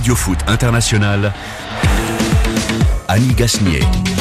Radio Foot International, Annie Gasnier.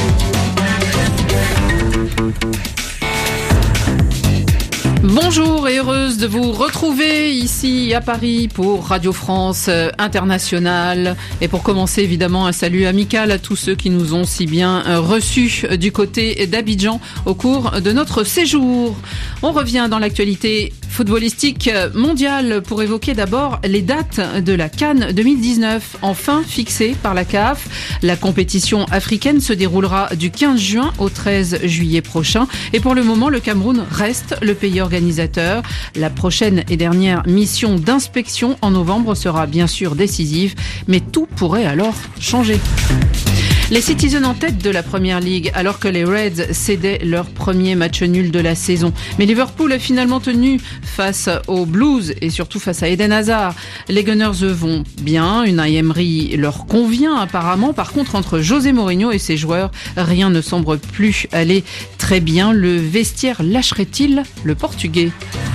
Bonjour et heureuse de vous retrouver ici à Paris pour Radio France Internationale. Et pour commencer, évidemment, un salut amical à tous ceux qui nous ont si bien reçus du côté d'Abidjan au cours de notre séjour. On revient dans l'actualité footballistique mondiale pour évoquer d'abord les dates de la CAN 2019, enfin fixées par la CAF. La compétition africaine se déroulera du 15 juin au 13 juillet prochain. Et pour le moment, le Cameroun reste le pays organisateur. La prochaine et dernière mission d'inspection en novembre sera bien sûr décisive, mais tout pourrait alors changer. Les Citizens en tête de la Premier League alors que les Reds cédaient leur premier match nul de la saison. Mais Liverpool a finalement tenu face aux Blues et surtout face à Eden Hazard. Les Gunners vont bien, Unai Emery leur convient apparemment. Par contre, entre José Mourinho et ses joueurs, rien ne semble plus aller très bien. Le vestiaire lâcherait-il le Portugais ?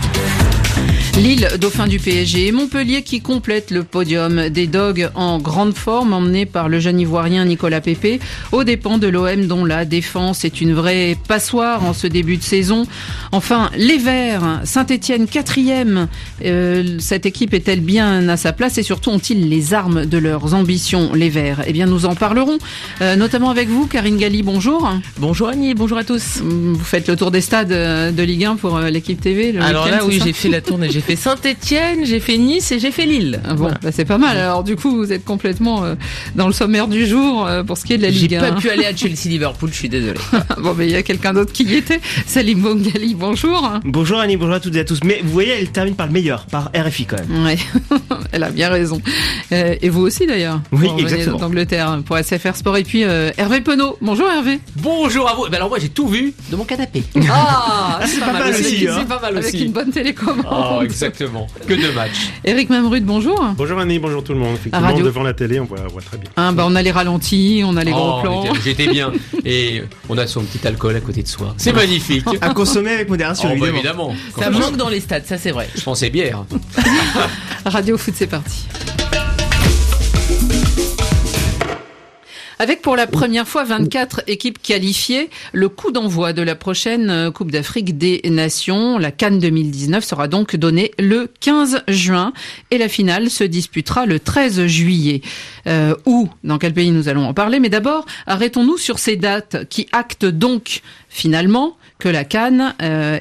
Lille, dauphin du PSG, et Montpellier qui complète le podium des Dogs en grande forme, emmenés par le jeune Ivoirien Nicolas Pepe, aux dépens de l'OM dont la défense est une vraie passoire en ce début de saison. Enfin, les Verts, Saint-Etienne 4e, cette équipe est-elle bien à sa place et surtout ont-ils les armes de leurs ambitions, les Verts ? Eh bien, nous en parlerons, notamment avec vous, Karine Galli, bonjour. Bonjour Annie, bonjour à tous. Vous faites le tour des stades de Ligue 1 pour l'équipe TV. Alors là, oui, j'ai fait la tournée, j'ai fait Saint-Etienne, j'ai fait Nice et j'ai fait Lille. Bon, voilà. C'est pas mal. Alors du coup, vous êtes complètement dans le sommaire du jour pour ce qui est de la Ligue 1. J'ai pas pu aller à Chelsea-Liverpool, je suis désolé. Bon, mais il y a quelqu'un d'autre qui y était. Salim Bongali, bonjour. Bonjour Annie, bonjour à toutes et à tous. Mais vous voyez, elle termine par le meilleur, par RFI quand même. Ouais, elle a bien raison. Et vous aussi d'ailleurs. Oui, vous exactement. D'Angleterre pour SFR Sport. Et puis Hervé Penaud. Bonjour Hervé. Bonjour à vous. Ben alors moi j'ai tout vu de mon canapé. Ah, c'est pas mal aussi. C'est pas mal aussi. Avec une bonne télécommande. Oh, exactement. Que de matchs. Eric Mamrud, bonjour. Bonjour Annie, bonjour tout le monde. Effectivement, devant la télé, on voit très bien. On a les ralentis, on a les gros plans. J'étais bien. Et on a son petit alcool à côté de soi. C'est magnifique. À consommer avec modération, évidemment. Ça manque dans les stades, ça c'est vrai. Je pensais bière. Radio Foot, c'est parti. Avec pour la première fois 24 équipes qualifiées, le coup d'envoi de la prochaine Coupe d'Afrique des Nations, la CAN 2019, sera donc donné le 15 juin et la finale se disputera le 13 juillet. Où, dans quel pays nous allons en parler, mais d'abord, arrêtons-nous sur ces dates qui actent donc finalement que la CAN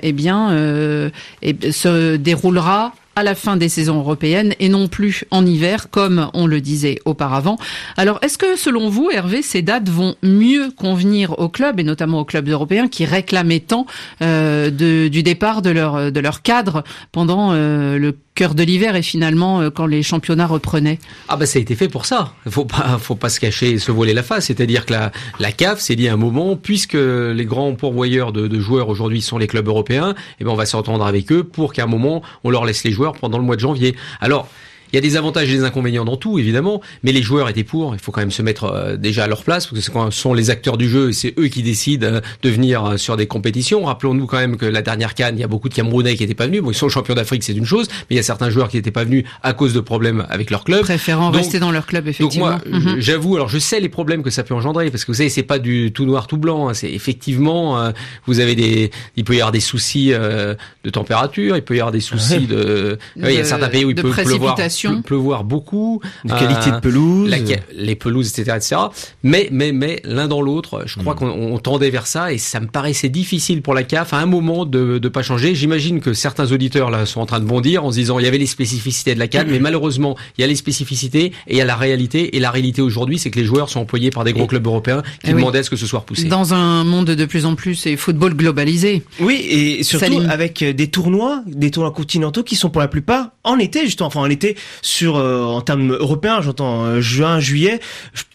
se déroulera à la fin des saisons européennes et non plus en hiver, comme on le disait auparavant. Alors, est-ce que, selon vous, Hervé, ces dates vont mieux convenir aux clubs, et notamment aux clubs européens, qui réclamaient tant du départ de leur cadre pendant le cœur de l'hiver et finalement quand les championnats reprenaient? Ah bah ça a été fait pour ça. Faut pas se cacher et se voiler la face. C'est-à-dire que la CAF s'est dit à un moment, puisque les grands pourvoyeurs de joueurs aujourd'hui sont les clubs européens, eh ben on va s'entendre avec eux pour qu'à un moment on leur laisse les joueurs pendant le mois de janvier. Alors il y a des avantages et des inconvénients dans tout, évidemment, mais les joueurs étaient pour. Il faut quand même se mettre déjà à leur place, parce que ce sont les acteurs du jeu et c'est eux qui décident de venir sur des compétitions. Rappelons-nous quand même que la dernière CAN, il y a beaucoup de Camerounais qui n'étaient pas venus. Bon, ils sont champions d'Afrique, c'est une chose, mais il y a certains joueurs qui n'étaient pas venus à cause de problèmes avec leur club. Préférant rester dans leur club, effectivement. Donc moi, j'avoue, alors je sais les problèmes que ça peut engendrer, parce que vous savez, c'est pas du tout noir, tout blanc. Hein. C'est effectivement, il peut y avoir des soucis de température, il peut y avoir des soucis il y a certains pays où il peut pleuvoir beaucoup, de qualité de pelouse, les pelouses, etc. Mais l'un dans l'autre, je crois qu'on tendait vers ça et ça me paraissait difficile pour la CAF à un moment de pas changer. J'imagine que certains auditeurs là sont en train de bondir en se disant il y avait les spécificités de la CAN, mais malheureusement il y a les spécificités et il y a la réalité. Et la réalité aujourd'hui, c'est que les joueurs sont employés par des gros clubs européens qui demandaient à ce que ce soit repoussé. Dans un monde de plus en plus et football globalisé. Oui, et surtout avec des tournois continentaux qui sont pour la plupart en été justement, enfin en été en termes européens, j'entends juin, juillet.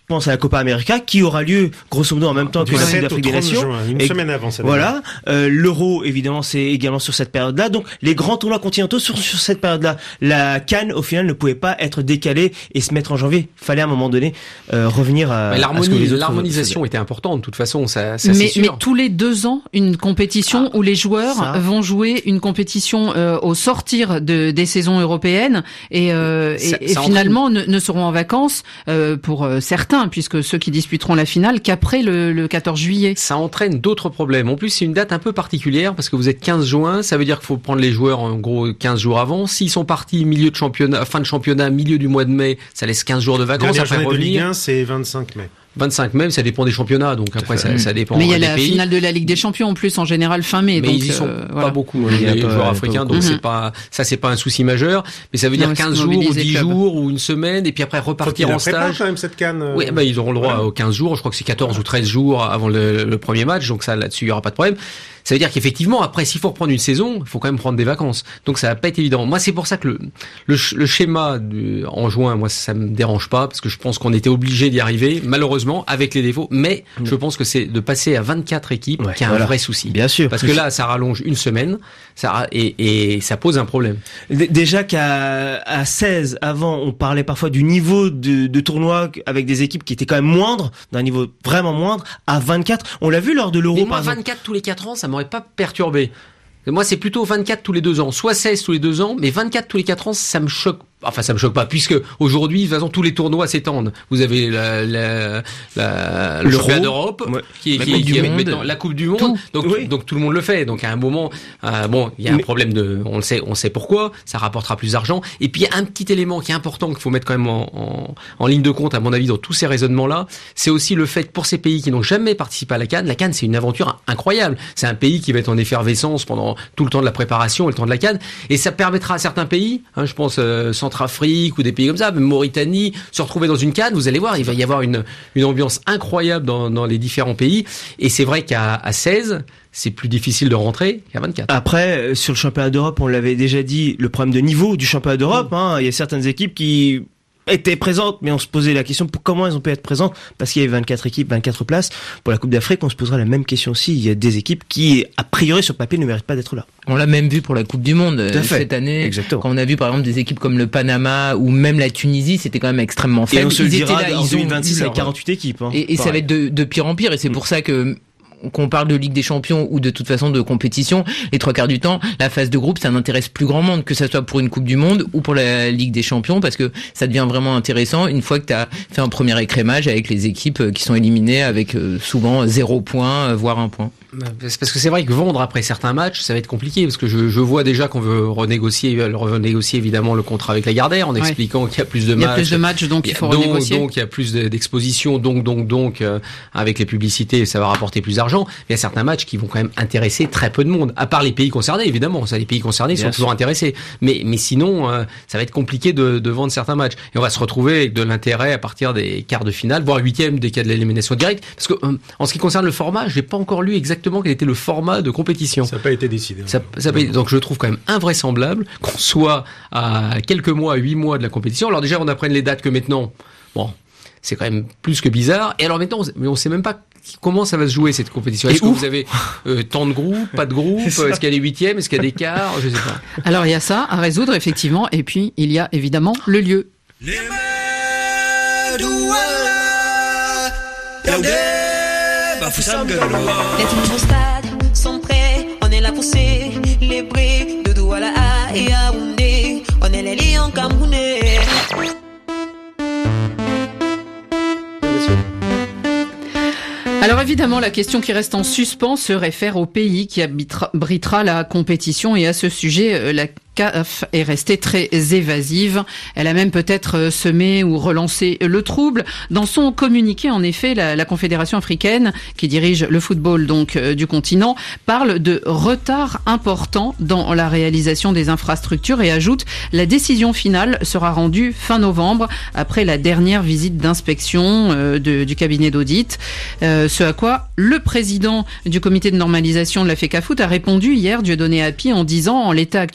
pense à la Copa América qui aura lieu grosso modo en même temps que la Coupe d'Afrique des Nations. Une semaine avant. Voilà. L'Euro, évidemment, c'est également sur cette période-là. Donc, les grands tournois continentaux sur cette période-là. La CAN, au final, ne pouvait pas être décalée et se mettre en janvier. Fallait à un moment donné revenir à l'harmonisation était importante. De toute façon, ça c'est sûr. Mais tous les 2 ans, une compétition où les joueurs vont jouer une compétition au sortir des saisons européennes et finalement ne seront en vacances pour certains, puisque ceux qui disputeront la finale qu'après le 14 juillet. Ça entraîne d'autres problèmes. En plus, c'est une date un peu particulière parce que vous êtes 15 juin, ça veut dire qu'il faut prendre les joueurs en gros 15 jours avant. S'ils sont partis fin de championnat, milieu du mois de mai, ça laisse 15 jours de vacances après revenir. De Ligue 1, c'est 25 mai. 25 mai, ça dépend des championnats, donc après ça dépend. Mais il y a la pays. Finale de la Ligue des Champions en plus en général fin mai. Mais donc, ils y sont pas beaucoup, les joueurs africains, donc c'est pas un souci majeur. Mais ça veut dire 15 jours ou 10 jours ou une semaine, et puis après repartir en stage. Quand même cette CAN. Oui, ils auront le droit aux 15 jours. Je crois que c'est 14 ou 13 jours avant le premier match, donc ça là-dessus il y aura pas de problème. Ça veut dire qu'effectivement, après, s'il faut reprendre une saison, il faut quand même prendre des vacances. Donc ça va pas être évident. Moi, c'est pour ça que le schéma en juin, moi, ça me dérange pas, parce que je pense qu'on était obligé d'y arriver, malheureusement, avec les défauts. Mais je pense que c'est de passer à 24 équipes qui a un vrai souci. Bien sûr. Parce que là, ça rallonge une semaine, et ça pose un problème. Déjà qu'à 16, avant, on parlait parfois du niveau de tournoi avec des équipes qui étaient quand même moindres, d'un niveau vraiment moindre, à 24. On l'a vu lors de l'Euro, par exemple. 24 tous les 4 ans, ça m'aurait pas perturbé. Moi, c'est plutôt 24 tous les 2 ans. Soit 16 tous les 2 ans, mais 24 tous les 4 ans, ça me choque. Enfin, ça me choque pas, puisque aujourd'hui, de toute façon, tous les tournois s'étendent. Vous avez le championnat d'Europe, qui est la Coupe du Monde. Donc tout le monde le fait. Donc à un moment, il y a un problème on sait pourquoi. Ça rapportera plus d'argent. Et puis il y a un petit élément qui est important qu'il faut mettre quand même en ligne de compte, à mon avis, dans tous ces raisonnements-là. C'est aussi le fait pour ces pays qui n'ont jamais participé à la CAN. La CAN, c'est une aventure incroyable. C'est un pays qui va être en effervescence pendant tout le temps de la préparation et le temps de la CAN. Et ça permettra à certains pays, je pense Centrafrique ou des pays comme ça, même Mauritanie, se retrouver dans une CAN. Vous allez voir, il va y avoir une ambiance incroyable dans les différents pays. Et c'est vrai qu'à 16, c'est plus difficile de rentrer qu'à 24. Après, sur le championnat d'Europe, on l'avait déjà dit, le problème de niveau du championnat d'Europe, il y a certaines équipes qui étaient présentes, mais on se posait la question comment elles ont pu être présentes, parce qu'il y avait 24 équipes, 24 places. Pour la Coupe d'Afrique, on se posera la même question aussi. Il y a des équipes qui, a priori, sur papier, ne méritent pas d'être là. On l'a même vu pour la Coupe du Monde cette année. Exactement. Quand on a vu, par exemple, des équipes comme le Panama ou même la Tunisie, c'était quand même extrêmement faible. Et on se le dira, en 2026, avec 48 équipes. Et ça va être de pire en pire, et c'est pour ça qu'on parle de Ligue des Champions ou de toute façon de compétition, les 3/4 du temps, la phase de groupe, ça n'intéresse plus grand monde, que ça soit pour une Coupe du Monde ou pour la Ligue des Champions, parce que ça devient vraiment intéressant une fois que tu as fait un premier écrémage avec les équipes qui sont éliminées avec souvent 0 point, voire 1 point. C'est parce que c'est vrai que vendre après certains matchs, ça va être compliqué, parce que je vois déjà qu'on veut renégocier évidemment le contrat avec la Gardère en expliquant qu'il y a plus de matchs. Il y a plus de matchs, donc il faut renégocier. Donc il y a plus d'exposition, donc avec les publicités, ça va rapporter plus d'argent. Il y a certains matchs qui vont quand même intéresser très peu de monde, à part les pays concernés, évidemment. Ça, les pays concernés sont toujours intéressés. Mais sinon, ça va être compliqué de vendre certains matchs. Et on va se retrouver avec de l'intérêt à partir des quarts de finale, voire 8e des cas de l'élimination directe. Parce que, en ce qui concerne le format, j'ai pas encore lu exactement quel était le format de compétition. Ça n'a pas été décidé. Donc je trouve quand même invraisemblable qu'on soit à quelques mois, 8 mois de la compétition. Alors déjà, on apprenne les dates que maintenant. Bon, c'est quand même plus que bizarre. Et alors maintenant, on sait même pas comment ça va se jouer cette compétition. Est-ce que vous avez tant de groupes, pas de groupes? Est-ce qu'il y a des 8e? Est-ce qu'il y a des quarts? Je sais pas. Alors il y a ça à résoudre effectivement. Et puis il y a évidemment le lieu. Les nouveaux stades sont prêts, on est là pour célébrer de Douala à Yaoundé, on est les lions camerounais. Alors évidemment, la question qui reste en suspens se réfère au pays qui abritera la compétition, et à ce sujet, la CAF est restée très évasive. Elle a même peut-être semé ou relancé le trouble. Dans son communiqué, en effet, la Confédération africaine, qui dirige le football donc du continent, parle de retard important dans la réalisation des infrastructures et ajoute: la décision finale sera rendue fin novembre, après la dernière visite d'inspection du cabinet d'audit. Ce à quoi le président du comité de normalisation de la FECAFOOT a répondu hier, Dieudonné Appy, en disant: en l'état actuel des choses,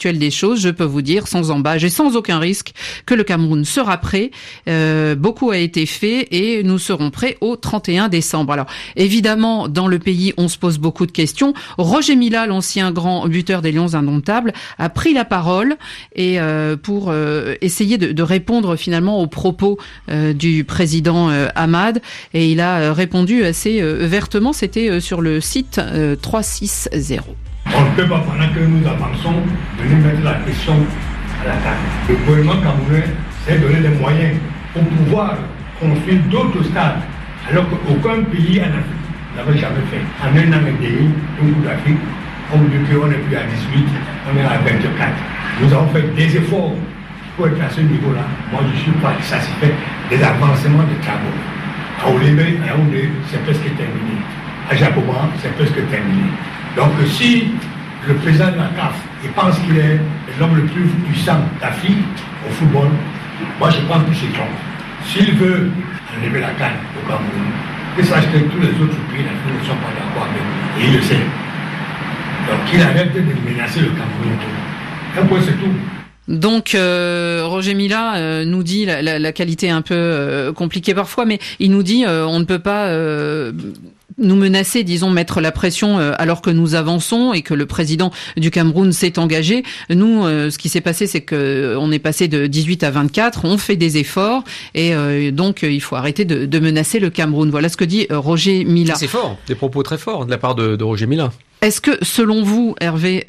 chose, je peux vous dire sans embâche et sans aucun risque que le Cameroun sera prêt. Beaucoup a été fait et nous serons prêts au 31 décembre. Alors évidemment, dans le pays, on se pose beaucoup de questions. Roger Mila, l'ancien grand buteur des Lions indomptables, a pris la parole et pour essayer de répondre finalement aux propos du président Hamad, et il a répondu assez vertement. C'était sur le site 360. On ne peut pas, pendant que nous avançons, venir mettre la pression à la table. Le gouvernement camerounais s'est donné des moyens pour pouvoir construire d'autres stades, alors qu'aucun pays en Afrique n'avait jamais fait. En un an et demi, une Coupe d'Afrique, on vous dit qu'on n'est plus à 18, on est à 24. Nous avons fait des efforts pour être à ce niveau-là. Moi, je suis pas satisfait des avancements de travaux. À Olémé, à Yaoundé, c'est presque terminé. À Japoma, c'est presque terminé. Donc, si le président de la CAF il pense qu'il est l'homme le plus puissant d'Afrique au football, moi, je pense que c'est trompe. S'il veut enlever la CAN au Cameroun, il sache que tous les autres pays d'Afrique ne sont pas d'accord avec lui. Et il le sait. Donc, il arrête de menacer le Cameroun. Un point, c'est tout. Donc Roger Mila nous dit la qualité est un peu compliquée parfois, mais il nous dit on ne peut pas nous menacer, disons, mettre la pression alors que nous avançons et que le président du Cameroun s'est engagé. Nous, ce qui s'est passé, c'est que on est passé de 18 à 24, on fait des efforts et donc il faut arrêter de menacer le Cameroun. Voilà ce que dit Roger Mila. C'est fort, des propos très forts de la part de Roger Mila. Est-ce que, selon vous, Hervé,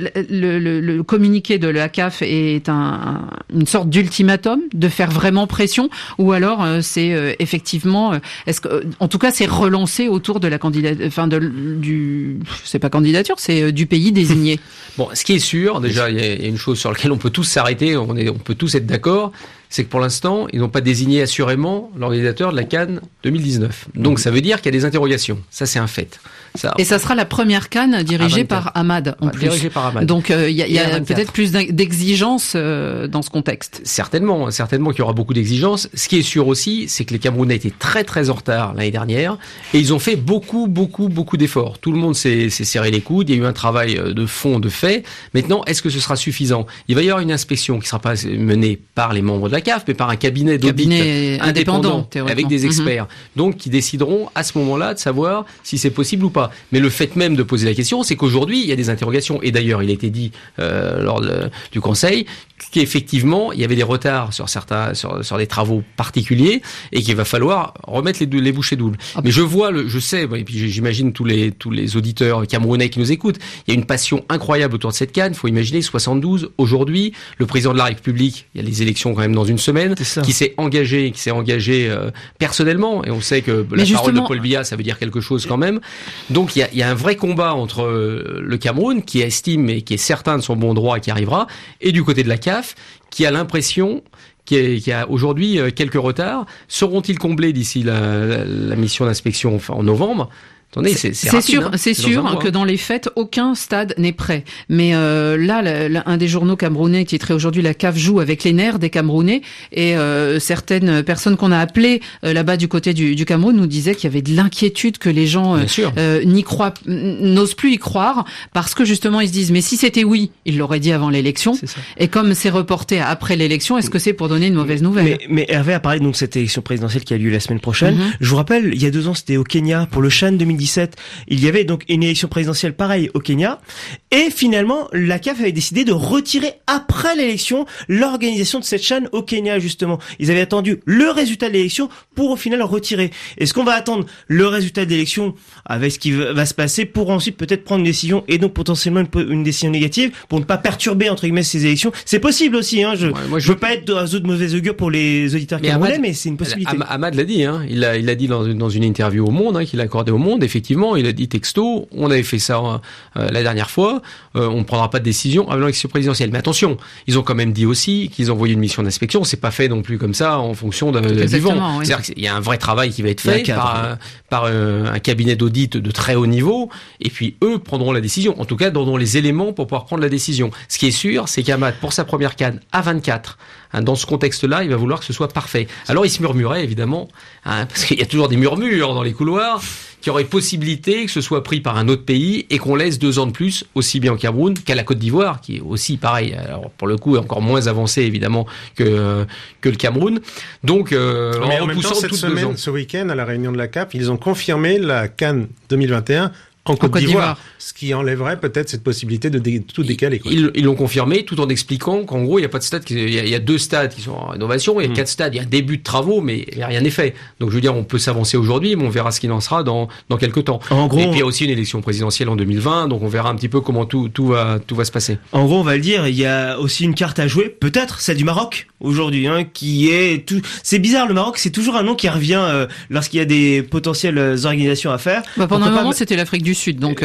le communiqué de la CAF est une sorte d'ultimatum, de faire vraiment pression, ou alors c'est effectivement, est-ce que, en tout cas, c'est relancé autour de la candidature, enfin c'est pas candidature, c'est du pays désigné. Bon, ce qui est sûr, déjà, il y a une chose sur laquelle on peut tous s'arrêter, on peut tous être d'accord, c'est que pour l'instant, ils n'ont pas désigné assurément l'organisateur de la CAN 2019. Donc ça veut dire qu'il y a des interrogations. Ça, c'est un fait. Et ça sera la première CAN dirigée par Hamad, en plus. Dirigée par Hamad. Donc il y a peut-être plus d'exigences dans ce contexte. Certainement qu'il y aura beaucoup d'exigences. Ce qui est sûr aussi, c'est que les Camerounais étaient très très en retard l'année dernière et ils ont fait beaucoup d'efforts. Tout le monde s'est serré les coudes. Il y a eu un travail de fond, de fait. Maintenant, est-ce que ce sera suffisant? Il va y avoir une inspection qui sera pas menée par les membres de la CAF, mais par un cabinet d'audit indépendant avec des experts, donc qui décideront à ce moment-là de savoir si c'est possible ou pas. Mais le fait même de poser la question, c'est qu'aujourd'hui il y a des interrogations, et d'ailleurs il a été dit lors du Conseil qu'effectivement il y avait des retards sur des travaux particuliers et qu'il va falloir remettre les bouchées doubles. Mais je sais, et puis j'imagine tous les auditeurs camerounais qui nous écoutent, il y a une passion incroyable autour de cette CAN. Il faut imaginer 72 aujourd'hui, le président de la République, il y a les élections quand même dans une semaine, qui s'est engagé personnellement, et on sait que la parole de Paul Biya, ça veut dire quelque chose quand même. Donc il y a un vrai combat entre le Cameroun, qui estime et qui est certain de son bon droit et qui arrivera, et du côté de la CAF, qui a l'impression qui a aujourd'hui quelques retards. Seront-ils comblés d'ici la mission d'inspection en novembre? Attendez, c'est sûr, c'est sûr que dans les faits, aucun stade n'est prêt. Mais là, un des journaux camerounais titré aujourd'hui "La CAF joue avec les nerfs des Camerounais", et certaines personnes qu'on a appelées là-bas du côté du Cameroun nous disaient qu'il y avait de l'inquiétude, que les gens n'osent plus y croire, parce que justement ils se disent mais si c'était oui, ils l'auraient dit avant l'élection. Et comme c'est reporté après l'élection, est-ce que c'est pour donner une mauvaise nouvelle? Mais Hervé a parlé donc de cette élection présidentielle qui a lieu la semaine prochaine. Je vous rappelle, il y a 2 ans, c'était au Kenya pour le CHAN 2017. Il y avait donc une élection présidentielle pareille au Kenya, et finalement la CAF avait décidé de retirer après l'élection l'organisation de cette CHAN au Kenya. Justement, ils avaient attendu le résultat de l'élection pour au final retirer. Est-ce qu'on va attendre le résultat de l'élection avec ce qui va se passer pour ensuite peut-être prendre une décision, et donc potentiellement une décision négative pour ne pas perturber entre guillemets ces élections? C'est possible aussi, hein. Je veux pas être de mauvais augure pour les auditeurs camerounais, mais c'est une possibilité. Hamad l'a dit, hein. Il l'a dit dans une interview au Monde, qu'il a accordé au Monde. Effectivement, il a dit texto, on avait fait ça la dernière fois, on ne prendra pas de décision avant l'élection présidentielle. Mais attention, ils ont quand même dit aussi qu'ils envoyaient une mission d'inspection. C'est pas fait non plus comme ça en fonction du vent. Oui. C'est-à-dire qu'il y a un vrai travail qui va être fait par un cabinet d'audit de très haut niveau, et puis eux prendront la décision. En tout cas, donneront les éléments pour pouvoir prendre la décision. Ce qui est sûr, c'est qu'Hamad, pour sa première CAN à 24, dans ce contexte-là, il va vouloir que ce soit parfait. Alors il se murmurait évidemment, parce qu'il y a toujours des murmures dans les couloirs, qu'il y aurait possibilité que ce soit pris par un autre pays et qu'on laisse 2 ans de plus, aussi bien au Cameroun qu'à la Côte d'Ivoire, qui est aussi pareil. Alors pour le coup, encore moins avancé évidemment que le Cameroun. Donc mais en même temps, cette semaine, ce week-end, à la réunion de la CAF, ils ont confirmé la CAN 2021 en Côte d'Ivoire, ce qui enlèverait peut-être cette possibilité de tout décaler. Quoi. Ils l'ont confirmé tout en expliquant qu'en gros il n'y a pas de stade, il y a 2 stades qui sont en rénovation, il y a 4 stades, il y a un début de travaux, mais rien n'est fait. Donc je veux dire, on peut s'avancer aujourd'hui, mais on verra ce qu'il en sera dans quelques temps. En gros, et puis il y a aussi une élection présidentielle en 2020, donc on verra un petit peu comment tout va se passer. En gros, on va le dire, il y a aussi une carte à jouer, peut-être celle du Maroc aujourd'hui, qui est tout. C'est bizarre, le Maroc, c'est toujours un nom qui revient lorsqu'il y a des potentielles organisations à faire. Pendant un moment, c'était l'Afrique du Sud, donc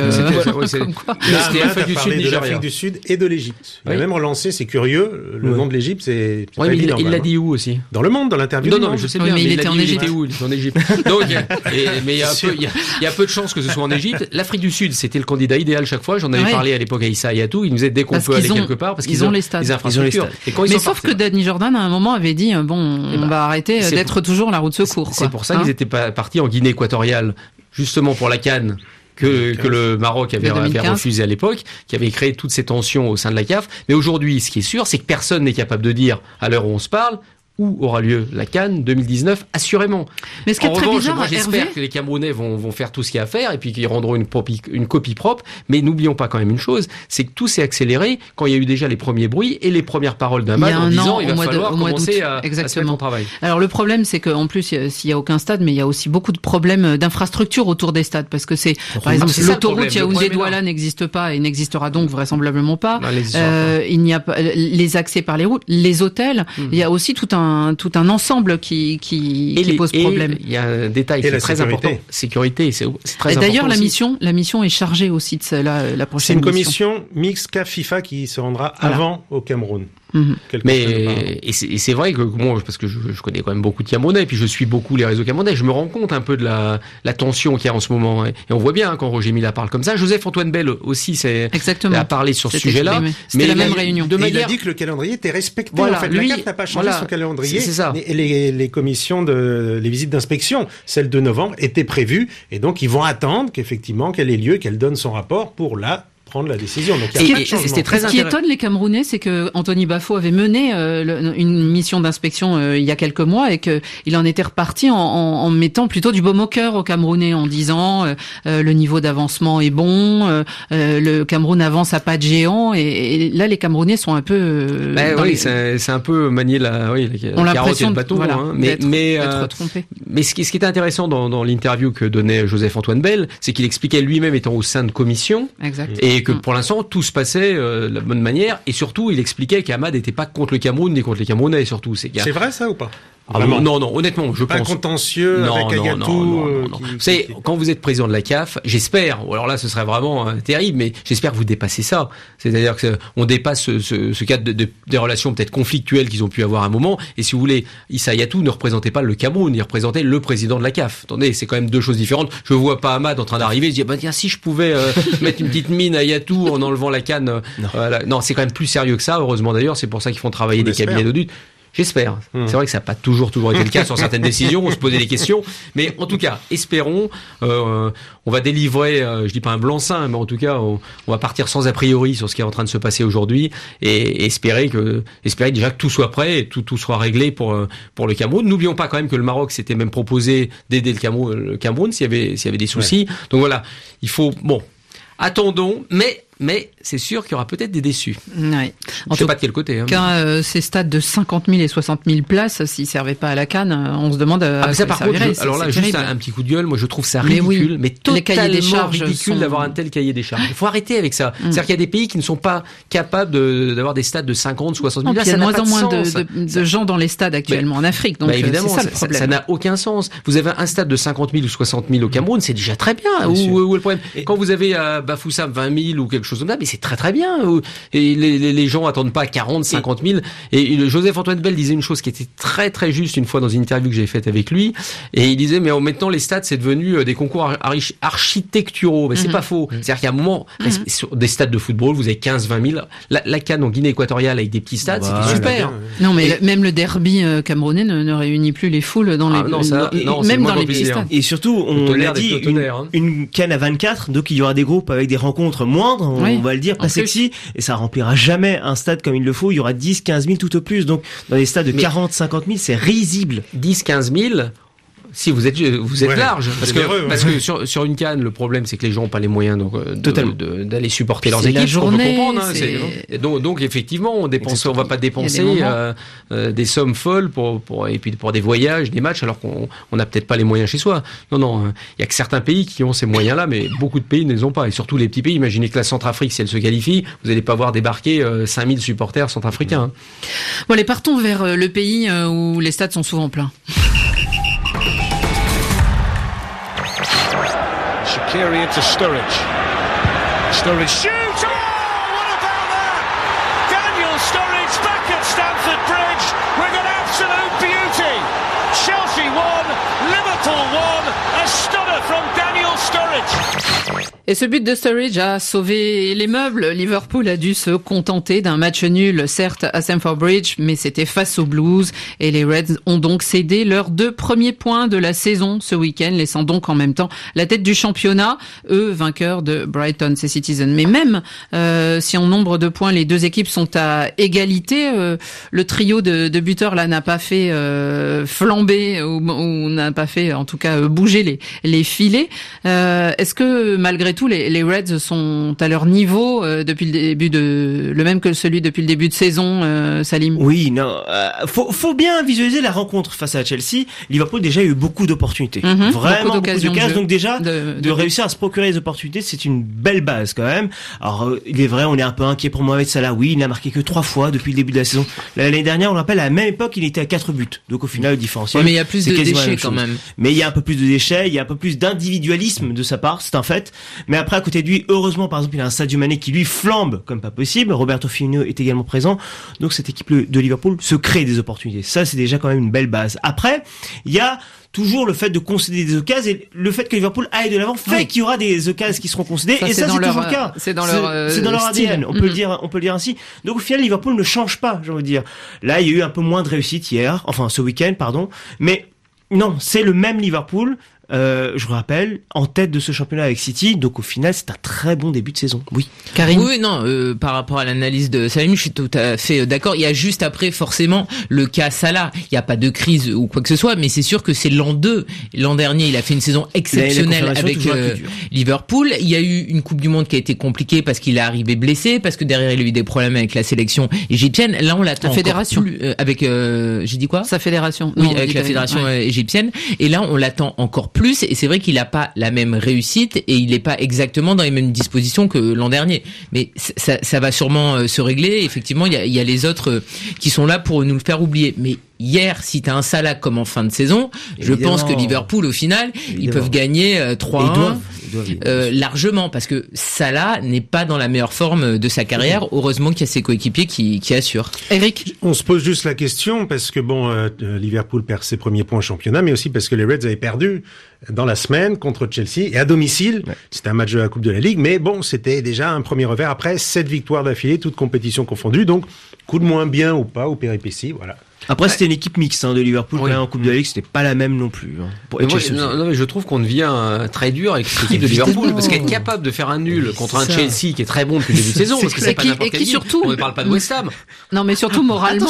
c'était l'Afrique du Sud et de l'Égypte. Il a même relancé, c'est curieux, le nom de l'Égypte, c'est pas évident. Il l'a dit où aussi? Dans Le Monde, dans l'interview. Non, mais je sais bien. Mais il était en Égypte. Il était en Égypte. Donc, mais il y a peu de chances que ce soit en Égypte. L'Afrique du Sud, c'était le candidat idéal chaque fois. J'en avais parlé à l'époque à Issa Hayatou. Il nous disait dès qu'on peut aller quelque part parce qu'ils ont les stades, les infrastructures. Mais sauf que Danny Jordan à un moment avait dit on va arrêter d'être toujours la roue de secours. C'est pour ça qu'ils étaient partis en Guinée équatoriale, justement pour la CAN. Que le Maroc avait refusé à l'époque, qui avait créé toutes ces tensions au sein de la CAF. Mais aujourd'hui, ce qui est sûr, c'est que personne n'est capable de dire, à l'heure où on se parle, où aura lieu la CAN 2019, assurément. Mais ce qui est très bizarre, moi j'espère que les Camerounais vont faire tout ce qu'il y a à faire et puis qu'ils rendront une copie propre. Mais n'oublions pas quand même une chose, c'est que tout s'est accéléré quand il y a eu déjà les premiers bruits et les premières paroles d'Hamad en disant il va falloir commencer à se mettre en travail. Alors le problème, c'est qu'en plus, s'il y a aucun stade, mais il y a aussi beaucoup de problèmes d'infrastructure autour des stades, parce que par exemple, l'autoroute Yaoundé-Douala n'existe pas et n'existera donc vraisemblablement pas. Il n'y a pas les accès par les routes, les hôtels. Il y a aussi tout un ensemble qui pose problème. Il y a un détail qui est très important. Sécurité, c'est très important. D'ailleurs, la mission est chargée aussi de cela, la prochaine. C'est une commission mixte CAF FIFA qui se rendra avant au Cameroun. Mais c'est vrai que moi, parce que je connais quand même beaucoup de Camerounais, et puis je suis beaucoup les réseaux camerounais, je me rends compte un peu de la tension qu'il y a en ce moment, et on voit bien quand Roger Mila parle comme ça. Joseph-Antoine Bell aussi a parlé sur ce sujet-là. C'était la même réunion. Il a dit que le calendrier était respecté. En fait, la CAF n'a pas changé son calendrier. C'est ça. Et les commissions les visites d'inspection, celle de novembre, étaient prévues, et donc ils vont attendre qu'effectivement qu'elle ait lieu, qu'elle donne son rapport pour prendre la décision. Donc, ce qui étonne les Camerounais, c'est que Anthony Bafo avait mené une mission d'inspection il y a quelques mois et qu'il en était reparti en mettant plutôt du baume au cœur aux Camerounais, en disant le niveau d'avancement est bon, le Cameroun avance à pas de géant, et là les Camerounais sont un peu c'est un peu manier la carotte et le bâton, voilà, mais trompé. Mais ce qui était intéressant dans l'interview que donnait Joseph-Antoine Bell, c'est qu'il expliquait lui-même étant au sein de commission, et que pour l'instant tout se passait de la bonne manière, et surtout il expliquait qu'Hamad n'était pas contre le Cameroun ni contre les Camerounais, surtout. C'est vrai ça ou pas? Non, honnêtement, je pense. Pas contentieux avec Hayatou. Vous savez, quand vous êtes président de la CAF, j'espère, ou alors là ce serait vraiment terrible, mais j'espère que vous dépassez ça. C'est-à-dire que on dépasse ce cadre des relations peut-être conflictuelles qu'ils ont pu avoir à un moment. Et si vous voulez, Issa Hayatou ne représentait pas le Cameroun, il représentait le président de la CAF. Attendez, c'est quand même deux choses différentes. Je vois pas Hamad en train d'arriver, je dis tiens, si je pouvais mettre une petite mine à Hayatou en enlevant la canne. Non, c'est quand même plus sérieux que ça. Heureusement d'ailleurs, c'est pour ça qu'ils font travailler des cabinets d'audit. J'espère. C'est vrai que ça n'a pas toujours été le cas sur certaines décisions, on se posait des questions, mais en tout cas, espérons, on va délivrer, je dis pas un blanc-seing, mais en tout cas, on va partir sans a priori sur ce qui est en train de se passer aujourd'hui, et espérer déjà que tout soit prêt et tout soit réglé pour le Cameroun. N'oublions pas quand même que le Maroc s'était même proposé d'aider le Cameroun s'il y avait des soucis. Ouais. Donc voilà, il faut, attendons, mais c'est sûr qu'il y aura peut-être des déçus. Ouais. Je ne sais pas de quel côté. Ces stades de 50 000 et 60 000 places, s'ils ne servaient pas à la CAN, on se demande à ça, par contre, alors là, juste un petit coup de gueule, moi je trouve ça ridicule, mais totalement ridicule d'avoir un tel cahier des charges. Il faut arrêter avec ça. C'est-à-dire qu'il y a des pays qui ne sont pas capables d'avoir des stades de 50, 60 000 places. Il y a de moins en moins de gens dans les stades actuellement en Afrique, donc évidemment, c'est ça le problème. Ça n'a aucun sens. Vous avez un stade de 50 000 ou 60 000 au Cameroun, c'est déjà très bien. Où est le problème? Quand vous avez à Bafoussam 20 000 ou quelque chose choses comme ça, mais c'est très très bien. Et les gens attendent pas 40, 50 000. Et Joseph-Antoine Bell disait une chose qui était très très juste une fois dans une interview que j'ai faite avec lui. Et il disait, mais maintenant les stades c'est devenu des concours architecturaux. Mais c'est pas faux. C'est-à-dire qu'il y a un moment, sur des stades de football, vous avez 15, 20 000. La CAN en Guinée équatoriale avec des petits stades, c'était super. Non, mais même le derby camerounais ne réunit plus les foules dans les, même dans les petits stades. Et surtout, on l'a dit, une CAN à 24, donc il y aura des groupes avec des rencontres moindres, on va le dire, pas sexy, et ça remplira jamais un stade comme il le faut. Il y aura 10, 15 000 tout au plus. Donc, dans les stades de 40, 50 000, c'est risible. 10, 15 000. Si vous êtes large, parce que sur une CAN, le problème c'est que les gens n'ont pas les moyens d'aller supporter leurs équipes. Journée, on peut comprendre. Donc effectivement, on va pas dépenser des sommes folles et puis pour des voyages, des matchs, alors qu'on n'a peut-être pas les moyens chez soi. Non, il y a que certains pays qui ont ces moyens-là, mais beaucoup de pays ne les ont pas. Et surtout les petits pays. Imaginez que la Centrafrique, si elle se qualifie, vous n'allez pas voir débarquer 5000 supporters centrafricains. Bon, allez, partons vers le pays où les stades sont souvent pleins. Shaqiri into Sturridge. Sturridge shoots! Oh, what about that? Daniel Sturridge back at Stamford Bridge with an absolute beauty. Chelsea won, Liverpool won, a stunner from Daniel Sturridge. Et ce but de Sturridge a sauvé les meubles. Liverpool a dû se contenter d'un match nul, certes à Stamford Bridge, mais c'était face aux Blues. Et les Reds ont donc cédé leurs 2 premiers points de la saison ce week-end, laissant donc en même temps la tête du championnat, eux vainqueurs de Brighton, ces Citizens. Mais même si en nombre de points les deux équipes sont à égalité, le trio de buteurs là n'a pas fait flamber ou n'a pas fait en tout cas bouger les filets. Est-ce que malgré tout les Reds sont à leur niveau depuis le même que celui depuis le début de saison, Salim? Oui, non, faut bien visualiser la rencontre face à Chelsea. Liverpool déjà a eu beaucoup d'opportunités, vraiment beaucoup d'occasions. Donc déjà de réussir à se procurer les opportunités, c'est une belle base quand même. Alors il est vrai, on est un peu inquiet pour Mohamed Salah. Oui, il n'a marqué que 3 fois depuis le début de la saison. L'année dernière, on rappelle, à la même époque, il était à 4 buts. Donc au final, le différentiel. Mais il y a plus de déchets quand même. Mais il y a un peu plus de déchets, il y a un peu plus d'individualisme de sa part, c'est un fait. Mais après, à côté de lui, heureusement, par exemple, il a un Sadio Mané qui lui flambe comme pas possible. Roberto Firmino est également présent. Donc cette équipe de Liverpool se crée des opportunités. Ça, c'est déjà quand même une belle base. Après, il y a toujours le fait de concéder des occasions et le fait que Liverpool aille de l'avant fait qu'il y aura des occasions qui seront concédées. Et ça, c'est toujours le cas. C'est dans leur ADN. On peut le dire ainsi. Donc au final, Liverpool ne change pas, j'ai envie de dire. Là, il y a eu un peu moins de réussite ce week-end, pardon. Mais non, c'est le même Liverpool. Je vous rappelle, en tête de ce championnat avec City, donc au final c'est un très bon début de saison. Oui. Karine. Oui, non, par rapport à l'analyse de Salim, je suis tout à fait d'accord. Il y a juste après forcément le cas Salah. Il n'y a pas de crise ou quoi que ce soit, mais c'est sûr que c'est l'an 2. L'an dernier, il a fait une saison exceptionnelle avec Liverpool. Il y a eu une Coupe du Monde qui a été compliquée parce qu'il est arrivé blessé, parce que derrière il a eu des problèmes avec la sélection égyptienne. Là, on l'attend. La fédération. Plus, avec, j'ai dit quoi? Sa fédération. Oui, avec la fédération égyptienne. Et là, on l'attend encore plus. Et c'est vrai qu'il n'a pas la même réussite et il n'est pas exactement dans les mêmes dispositions que l'an dernier. Mais ça va sûrement se régler. Effectivement, il y a les autres qui sont là pour nous le faire oublier. Mais hier, si t'as un Salah comme en fin de saison, je pense que Liverpool, au final, ils peuvent gagner 3-1 largement, parce que Salah n'est pas dans la meilleure forme de sa carrière. Heureusement qu'il y a ses coéquipiers qui assurent. Eric, on se pose juste la question parce que Liverpool perd ses premiers points en championnat, mais aussi parce que les Reds avaient perdu dans la semaine contre Chelsea et à domicile. Ouais. C'était un match de la Coupe de la Ligue, mais bon, c'était déjà un premier revers après 7 victoires d'affilée, toutes compétitions confondues. Donc, coup de moins bien ou pas, ou péripéties, voilà. Après, c'était une équipe mixte de Liverpool. Oui. Quand même, en Coupe de la Ligue, c'était pas la même non plus. Mais je trouve qu'on devient très dur avec cette équipe de Liverpool, parce qu'être capable de faire un nul contre un Chelsea qui est très bon depuis le début de saison, parce que c'est pas n'importe quelle équipe. On ne parle pas de West Ham. Non, mais surtout moralement.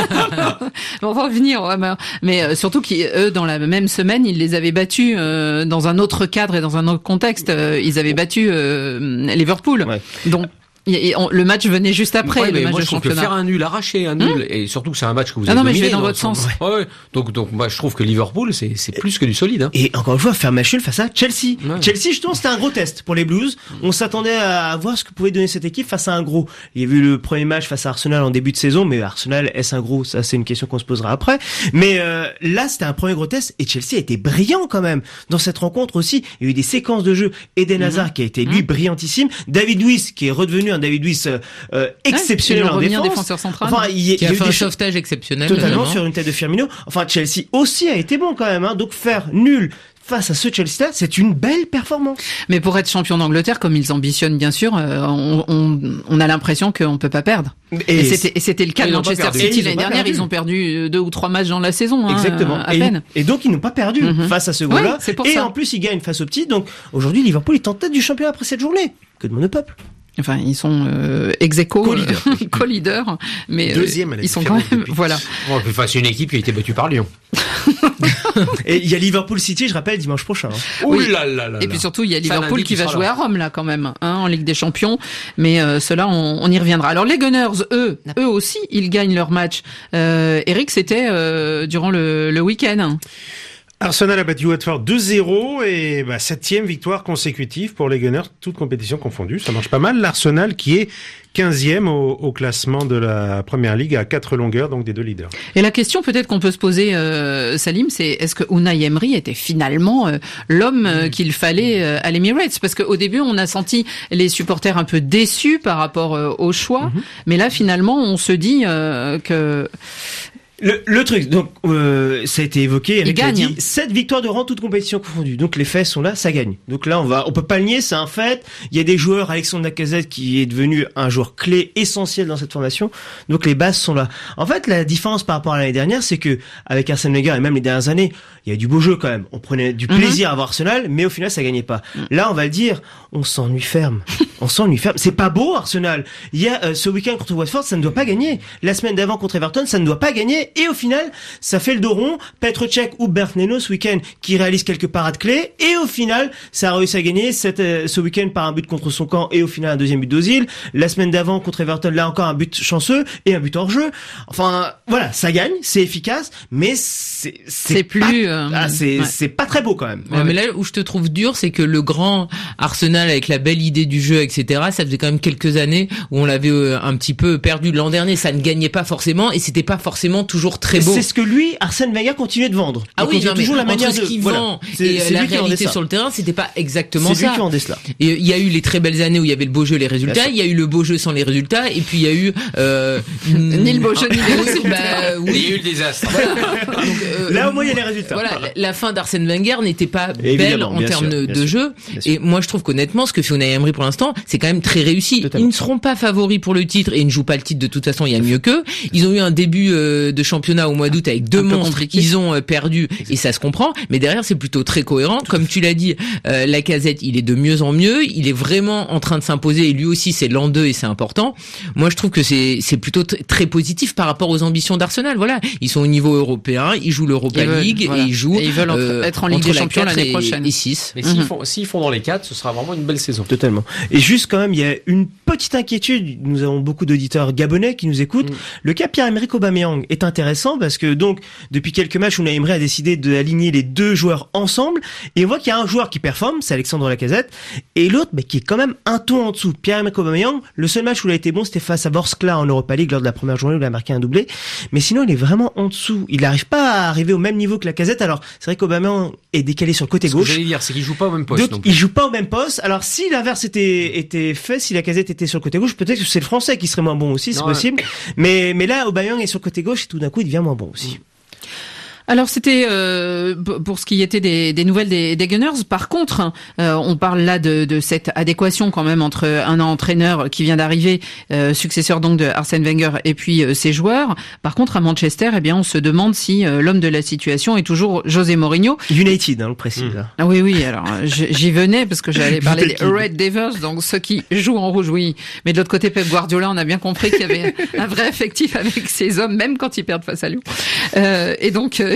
On va revenir. Mais surtout qu'eux, dans la même semaine, ils les avaient battus dans un autre cadre et dans un autre contexte. Ils avaient battu Liverpool. Ouais. Donc Le match venait juste après, ouais, le match moi, de je trouve que championnat. faire un nul, arracher un nul, et surtout que c'est un match que vous avez non, mais je dominé vais dans votre sens. Ouais. Donc, moi, je trouve que Liverpool, c'est plus que du solide, hein. Et encore une fois, faire match nul face à Chelsea. Ouais. Chelsea, justement, c'était un gros test pour les Blues. On s'attendait à voir ce que pouvait donner cette équipe face à un gros. Il y a eu le premier match face à Arsenal en début de saison, mais Arsenal, est-ce un gros? Ça, c'est une question qu'on se posera après. Mais là, c'était un premier gros test, et Chelsea a été brillant quand même. Dans cette rencontre aussi, il y a eu des séquences de jeu. Eden Hazard, qui a été, lui, brillantissime. David Luiz, qui est redevenu un David Luiz exceptionnel en défense. Défenseur central. Enfin, Qui a fait un sauvetage exceptionnel. Totalement notamment. sur une tête de Firmino. Enfin, Chelsea aussi a été bon quand même, hein. Donc faire nul face à ce Chelsea-là, c'est une belle performance. Mais pour être champion d'Angleterre, comme ils ambitionnent bien sûr, on a l'impression qu'on peut pas perdre. Et c'était le cas de Ils n'ont pas Manchester perdu. City Ils l'année ont pas dernière. perdu. Ils ont perdu 2 ou 3 matchs dans la saison. Exactement. À peine. Et donc ils n'ont pas perdu face à ce gros-là. Ouais, c'est pour et ça. en plus ils gagnent face aux petits. Donc aujourd'hui Liverpool est en tête du championnat après cette journée. Que demande le peuple? Enfin, ils sont ex-aequo, co-leaders, mais Deuxième à la ils sont quand différence même, depuis. voilà. Bon, face à une équipe qui a été battue par Lyon. Et il y a Liverpool City, je rappelle, dimanche prochain. Hein. Oui. Ouh là là là Et là. puis surtout, il y a Ça, Liverpool lundi, qui va sera jouer là. à Rome là quand même, en Ligue des Champions. Mais cela, on y reviendra. Alors les Gunners, eux aussi, ils gagnent leur match. Eric, c'était durant le week-end. Arsenal a battu Watford 2-0 et 7e victoire consécutive pour les Gunners, toutes compétitions confondues. Ça marche pas mal. L'Arsenal qui est 15e au classement de la Première Ligue à 4 longueurs, donc des 2 leaders. Et la question peut-être qu'on peut se poser, Salim, c'est est-ce que Unai Emery était finalement l'homme qu'il fallait à l'Emirates? Parce qu'au début, on a senti les supporters un peu déçus par rapport au choix. Mais là, finalement, on se dit que... Le truc, donc ça a été évoqué, Eric l'a gagne. dit, 7 victoires de rang, toutes compétitions confondues. Donc les faits sont là, ça gagne. Donc là on peut pas le nier, c'est un fait. Il y a des joueurs, Alexandre Lacazette qui est devenu un joueur clé, essentiel dans cette formation. Donc les bases sont là. En fait, la différence par rapport à l'année dernière, c'est que avec Arsène Wenger et même les dernières années, il y a du beau jeu quand même. On prenait du plaisir à voir Arsenal, mais au final ça gagnait pas. Là on va le dire, on s'ennuie ferme. On s'ennuie ferme. C'est pas beau Arsenal. Il y a ce week-end contre Watford, ça ne doit pas gagner. La semaine d'avant contre Everton, ça ne doit pas gagner. Et au final, ça fait le dos rond. Petr Cech ou Bernd Leno ce week-end qui réalise quelques parades clés. Et au final, ça a réussi à gagner ce week-end par un but contre son camp et au final un deuxième but d'Ozil. La semaine d'avant contre Everton, là encore un but chanceux et un but hors jeu. Enfin, voilà, ça gagne, c'est efficace, mais c'est plus... c'est pas très beau quand même. Ouais, mais là où je te trouve dur, c'est que le grand Arsenal avec la belle idée du jeu, etc., ça faisait quand même quelques années où on l'avait un petit peu perdu. L'an dernier, ça ne gagnait pas forcément et c'était pas forcément toujours très beau. C'est ce que lui, Arsène Wenger, continuait de vendre. Ah Donc, oui, on dit non, mais toujours la entre manière ce de qu'il voilà. vend C'est et lui la qui vendait réalité ça. sur le terrain, c'était pas exactement C'est lui ça. qui vendait cela. Et il y a eu les très belles années où il y avait le beau jeu, les Bien résultats. sûr. Il y a eu le beau jeu sans les résultats. Et puis il y a eu Ni le beau jeu, ni les résultats. bah, oui. Il y a eu le désastre. Voilà. Donc, Là, au moins, il y a les résultats. Voilà, la fin d'Arsène Wenger n'était pas Évidemment, belle en bien termes sûr, de bien sûr, jeu. bien sûr. Et moi, je trouve qu'honnêtement, ce que fait Unai Emery pour l'instant, c'est quand même très réussi. Totalement. Ils ne seront pas favoris pour le titre et ils ne jouent pas le titre de toute façon. Il y a mieux qu'eux. Ils ont eu un début de championnat au mois d'août avec deux Un peu monstres. compliqué. Ils ont perdu et ça se comprend. Mais derrière, c'est plutôt très cohérent. Comme tu l'as dit, Lacazette, il est de mieux en mieux. Il est vraiment en train de s'imposer et lui aussi, c'est l'an 2 et c'est important. Moi, je trouve que c'est plutôt très positif par rapport aux ambitions d'Arsenal. Voilà, ils sont au niveau européen, ils jouent l'Europa Ils veulent, League voilà. et ils jouent. Et ils veulent être en Ligue entre des la Champions 4 l'année prochaine. Et 6. Mais s'ils font dans les 4, ce sera vraiment une belle saison. Totalement. Et juste quand même, il y a une petite inquiétude. Nous avons beaucoup d'auditeurs gabonais qui nous écoutent. Le cas Pierre-Emerick Aubameyang est intéressant parce que donc depuis quelques matchs, Unai Emery a décidé d'aligner les deux joueurs ensemble et on voit qu'il y a un joueur qui performe, c'est Alexandre Lacazette, et l'autre qui est quand même un ton en dessous. Pierre-Emerick Aubameyang, le seul match où il a été bon, c'était face à Vorskla en Europa League lors de la première journée où il a marqué un doublé. Mais sinon, il est vraiment en dessous. Il n'arrive pas à arriver au même niveau que Lacazette. Alors, c'est vrai qu'Aubameyang est décalé sur le côté Ce que gauche. j'allais dire, c'est qu'ils jouent pas au même poste. Donc, il joue pas au même poste. Alors, si l'inverse était fait, si Lacazette était sur le côté gauche, peut-être que c'est le Français qui serait moins bon aussi, c'est Non, possible. Mais là, Aubameyang est sur le côté gauche et tout d'un coup, il devient moins bon aussi. Alors c'était pour ce qui était des nouvelles des Gunners. Par contre, on parle là de cette adéquation quand même entre un entraîneur qui vient d'arriver, successeur donc de Arsène Wenger, et puis ses joueurs. Par contre, à Manchester, eh bien, on se demande si l'homme de la situation est toujours José Mourinho. United, le précise. Là. Ah oui. Alors j'y venais parce que j'allais parler des Red Devils, donc ceux qui jouent en rouge, oui. Mais de l'autre côté, Pep Guardiola, on a bien compris qu'il y avait un vrai effectif avec ces hommes, même quand ils perdent face à Lyon. Et donc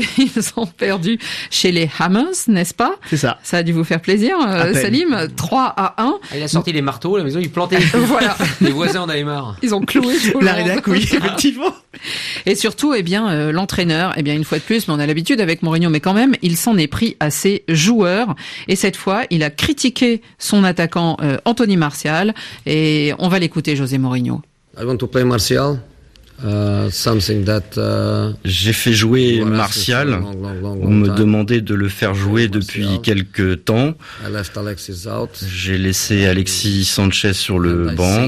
ils ont perdu chez les Hammers, n'est-ce pas? C'est ça. Ça a dû vous faire plaisir, Salim. 3-1. Il a sorti les marteaux à la maison, il plantait. Voilà. Les voisins en avaient marre. Ils ont cloué tout le La monde. rédac, oui, effectivement. Et surtout, l'entraîneur, une fois de plus, mais on a l'habitude avec Mourinho, mais quand même, il s'en est pris à ses joueurs. Et cette fois, il a critiqué son attaquant Anthony Martial. Et on va l'écouter, José Mourinho. I want to play Martial. J'ai fait jouer Martial. On me demandait de le faire jouer depuis quelques temps. J'ai laissé Alexis Sanchez sur le banc.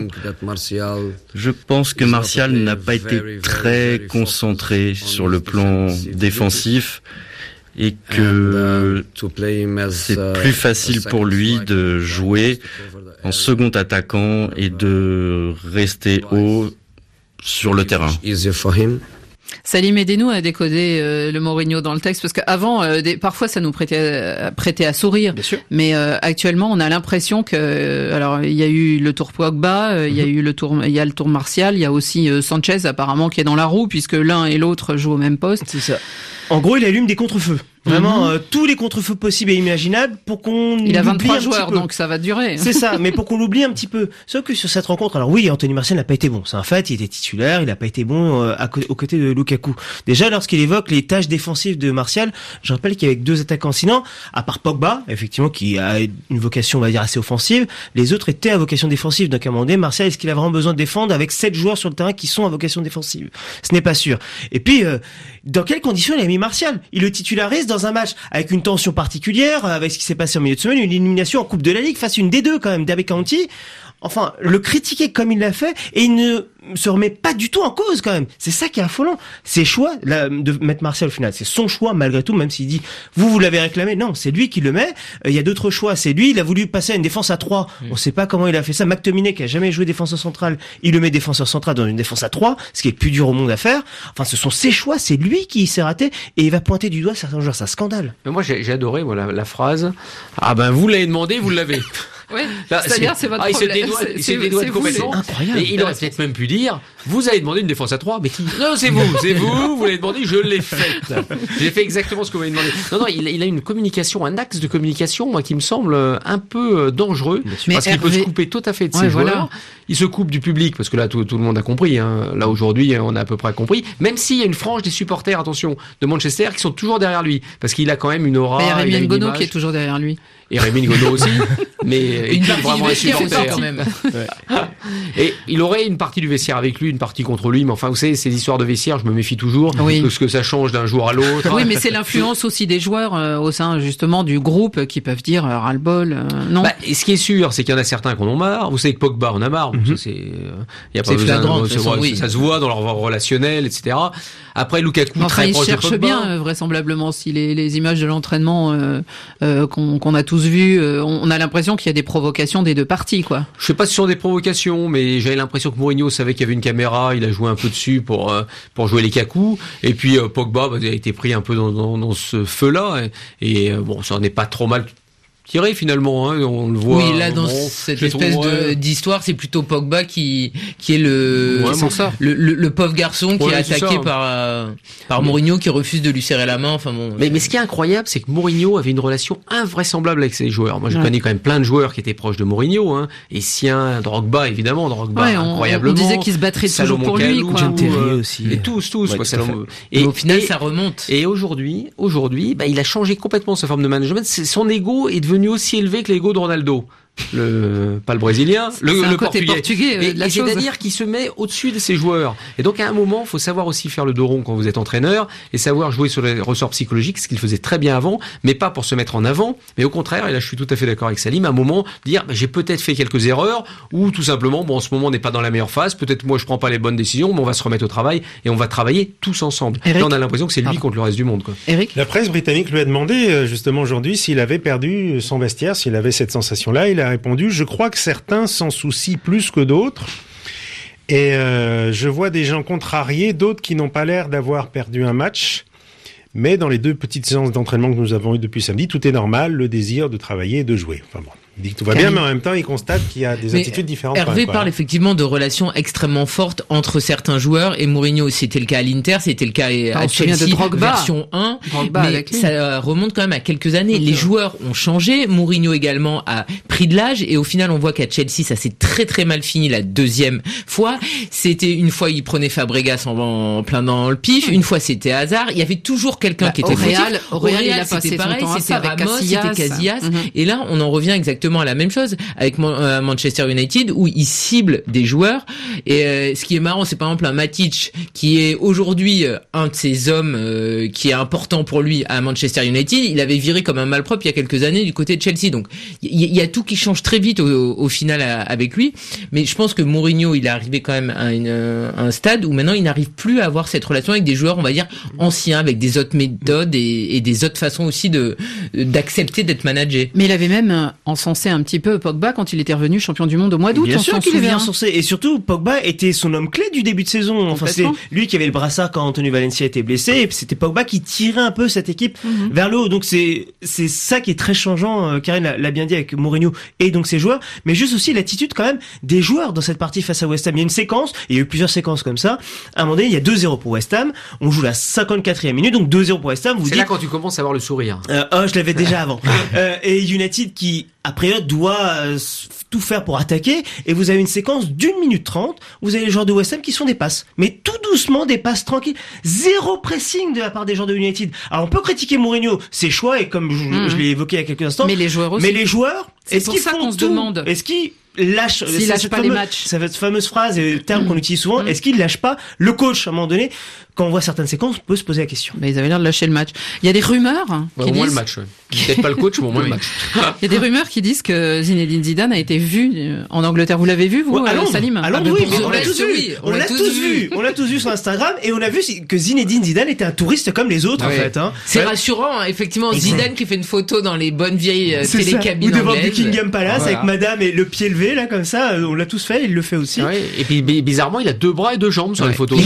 Je pense que Martial n'a pas été très concentré sur le plan défensif et que c'est plus facile pour lui de jouer en second attaquant et de rester haut sur le terrain. Salim, aidez-nous à décoder le Mourinho dans le texte, parce qu'avant, parfois ça nous prêtait à sourire. Bien sûr. Mais actuellement, on a l'impression que, alors il y a eu le tour Pogba, il y a le tour Martial, il y a aussi Sanchez apparemment qui est dans la roue, puisque l'un et l'autre jouent au même poste. C'est ça. En gros, il allume des contre-feux. Vraiment, tous les contre-feux possibles et imaginables pour qu'on Il a 23 un joueurs, petit peu. donc ça va durer. C'est ça, mais pour qu'on l'oublie un petit peu. Sauf que sur cette rencontre, alors oui, Anthony Martial n'a pas été bon. C'est un fait, il était titulaire, il n'a pas été bon aux côtés de Lukaku. Déjà, lorsqu'il évoque les tâches défensives de Martial, je rappelle qu'il y avait deux attaquants. Sinon, à part Pogba, effectivement, qui a une vocation, on va dire, assez offensive, les autres étaient à vocation défensive. Donc à un moment donné, Martial, est-ce qu'il a vraiment besoin de défendre avec 7 joueurs sur le terrain qui sont à vocation défensive? Ce n'est pas sûr. Et puis, dans quelles conditions il a mis Martial? Il le titularise dans un match avec une tension particulière, avec ce qui s'est passé en milieu de semaine, une élimination en Coupe de la Ligue face à une D2 quand même, Derby County. Enfin, le critiquer comme il l'a fait, et il ne se remet pas du tout en cause quand même. C'est ça qui est affolant. Ses choix, de mettre Martial au final, c'est son choix malgré tout, même s'il dit vous l'avez réclamé. Non, c'est lui qui le met. Il y a d'autres choix. C'est lui. Il a voulu passer à une défense à 3. On sait pas comment il a fait ça. McTominay, qui a jamais joué défenseur central, il le met défenseur central dans une défense à 3, ce qui est le plus dur au monde à faire. Enfin, ce sont ses choix. C'est lui qui s'est raté, et il va pointer du doigt certains joueurs. C'est un scandale. Mais moi, j'ai adoré la phrase. Ah ben, vous l'avez demandé, vous l'avez. Oui, c'est-à-dire c'est votre problème. Il se dédouane complètement. C'est incroyable. Et il aurait peut-être même pu dire, vous avez demandé une défense à 3, mais qui? Non, c'est vous l'avez demandé, je l'ai faite. J'ai fait exactement ce que vous m'avez demandé. Non, il a une communication, un axe de communication, moi, qui me semble un peu dangereux. Parce qu'il peut se couper tout à fait de ses joueurs. Voilà. Il se coupe du public, parce que là, tout le monde a compris, hein. Là, aujourd'hui, on a à peu près compris. Même s'il y a une frange des supporters, attention, de Manchester, qui sont toujours derrière lui. Parce qu'il a quand même une aura. Il y a Rémi Ngono qui est toujours derrière lui. Et Rémi Ngono aussi. Mais une partie vraiment du vestiaire quand même. Ouais. Et il aurait une partie du vestiaire avec lui, une partie contre lui. Mais enfin, vous savez, ces histoires de vestiaire, je me méfie toujours de ce que ça change d'un jour à l'autre. Oui, mais c'est l'influence aussi des joueurs au sein justement du groupe qui peuvent dire ras-le-bol. Non. Et ce qui est sûr, c'est qu'il y en a certains qui en ont marre. Vous savez que Pogba en a marre. Ça, c'est, y a pas flagrant. Ça se voit dans leur relationnel, etc. Après, Lukaku, très proche de Pogba. Il cherche bien, vraisemblablement, si les images de l'entraînement qu'on a tous vues, on a l'impression qu'il y a des provocations des deux parties, quoi. Je sais pas si ce sont des provocations, mais j'avais l'impression que Mourinho savait qu'il y avait une caméra, il a joué un peu dessus pour jouer les cacous. Et puis Pogba a été pris un peu dans ce feu-là. Et bon, ça en est pas trop mal tiré finalement, hein, on le voit. Oui, là dans cette espèce d'histoire, c'est plutôt Pogba qui est le pauvre garçon qui est attaqué par Mourinho, qui refuse de lui serrer la main. Enfin bon. Mais ce qui est incroyable, c'est que Mourinho avait une relation invraisemblable avec ses joueurs. Moi, je connais quand même plein de joueurs qui étaient proches de Mourinho, hein. Essien, Drogba, évidemment, incroyablement. On disait qu'il se battrait toujours pour lui, quoi. John Terry aussi. Et tous, quoi. Et au final, ça remonte. Et aujourd'hui, il a changé complètement sa forme de management. Son ego est devenu aussi élevé que l'ego de Ronaldo. Pas le brésilien, le portugais. Et c'est-à-dire qu'il se met au-dessus de ses joueurs. Et donc à un moment, il faut savoir aussi faire le dos rond quand vous êtes entraîneur et savoir jouer sur les ressorts psychologiques, ce qu'il faisait très bien avant, mais pas pour se mettre en avant, mais au contraire, et là je suis tout à fait d'accord avec Salim, à un moment dire j'ai peut-être fait quelques erreurs, ou tout simplement en ce moment on n'est pas dans la meilleure phase, peut-être moi je prends pas les bonnes décisions, mais on va se remettre au travail et on va travailler tous ensemble. Eric, là on a l'impression que c'est lui contre le reste du monde, quoi. Eric, la presse britannique lui a demandé justement aujourd'hui s'il avait perdu son vestiaire, s'il avait cette sensation-là. Il a répondu: je crois que certains s'en soucient plus que d'autres. Et je vois des gens contrariés, d'autres qui n'ont pas l'air d'avoir perdu un match. Mais dans les 2 petites séances d'entraînement que nous avons eues depuis samedi, tout est normal, le désir de travailler et de jouer. Enfin bon. Il dit que tout va bien, mais en même temps, il constate qu'il y a des attitudes différentes. Hervé parle effectivement de relations extrêmement fortes entre certains joueurs, et Mourinho, c'était le cas à l'Inter, c'était le cas à Chelsea, version 1, mais ça remonte quand même à quelques années. Les joueurs ont changé, Mourinho également a pris de l'âge, et au final, on voit qu'à Chelsea, ça s'est très très mal fini la deuxième fois. C'était une fois, il prenait Fabregas en plein dans le pif, une fois, c'était Hazard. Il y il y avait toujours quelqu'un qui était fautif. Au Real, c'était pareil, c'était Ramos, c'était Casillas. Et là, on en revient exactement à la même chose avec Manchester United, où il cible des joueurs. Et ce qui est marrant, c'est par exemple un Matic qui est aujourd'hui un de ces hommes qui est important pour lui à Manchester United. Il avait viré comme un malpropre il y a quelques années du côté de Chelsea. Donc il y a tout qui change très vite au final avec lui. Mais je pense que Mourinho, il est arrivé quand même à un stade où maintenant il n'arrive plus à avoir cette relation avec des joueurs, on va dire, anciens, avec des autres méthodes et des autres façons aussi d'accepter d'être managé. Mais il avait même encensé un petit peu Pogba quand il était revenu champion du monde au mois d'août. Bien sûr qu'il avait encensé. Et surtout, Pogba était son homme clé du début de saison. Enfin, c'est lui qui avait le brassard quand Antonio Valencia était blessé, et c'était Pogba qui tirait un peu cette équipe vers le haut. Donc c'est ça qui est très changeant. Karine l'a bien dit avec Mourinho et donc ses joueurs, mais juste aussi l'attitude quand même des joueurs dans cette partie face à West Ham. Il y a une séquence, il y a eu plusieurs séquences comme ça. À un moment donné, il y a 2-0 pour West Ham. On joue la 54e minute, donc 2-0 pour West Ham. C'est là quand tu commences à avoir le sourire. Je l'avais déjà avant. Et United qui après doit tout faire pour attaquer, et vous avez une séquence d'1 minute 30, vous avez les joueurs de West Ham qui sont des passes, mais tout doucement, des passes tranquilles, zéro pressing de la part des joueurs de United. Alors on peut critiquer Mourinho, ses choix, et comme je l'ai évoqué il y a quelques instants, mais les joueurs aussi. Mais les joueurs, est-ce qu'ils font tout? Est-ce qu'ils lâchent, s'ils lâchent pas les matchs? Cette fameuse phrase et le terme qu'on utilise souvent, est-ce qu'ils lâchent pas le coach à un moment donné? Quand on voit certaines séquences, on peut se poser la question. Mais ils avaient l'air de lâcher le match. Il y a des rumeurs qui au moins le match. Peut-être pas le coach, mais au moins le match. Il y a des rumeurs qui disent que Zinedine Zidane a été vu en Angleterre. Vous l'avez vu, vous, Salim? À Londres, oui, on l'a tous vu. On l'a tous vu. On l'a tous vu sur Instagram, et on a vu que Zinedine Zidane était un touriste comme les autres, en fait. C'est rassurant, effectivement. Zidane qui fait une photo dans les bonnes vieilles télécabines anglaises. Ou devant Buckingham Palace avec madame et le pied levé, là, comme ça. On l'a tous fait, il le fait aussi. Et puis, bizarrement, il a 2 bras et 2 jambes sur les photos.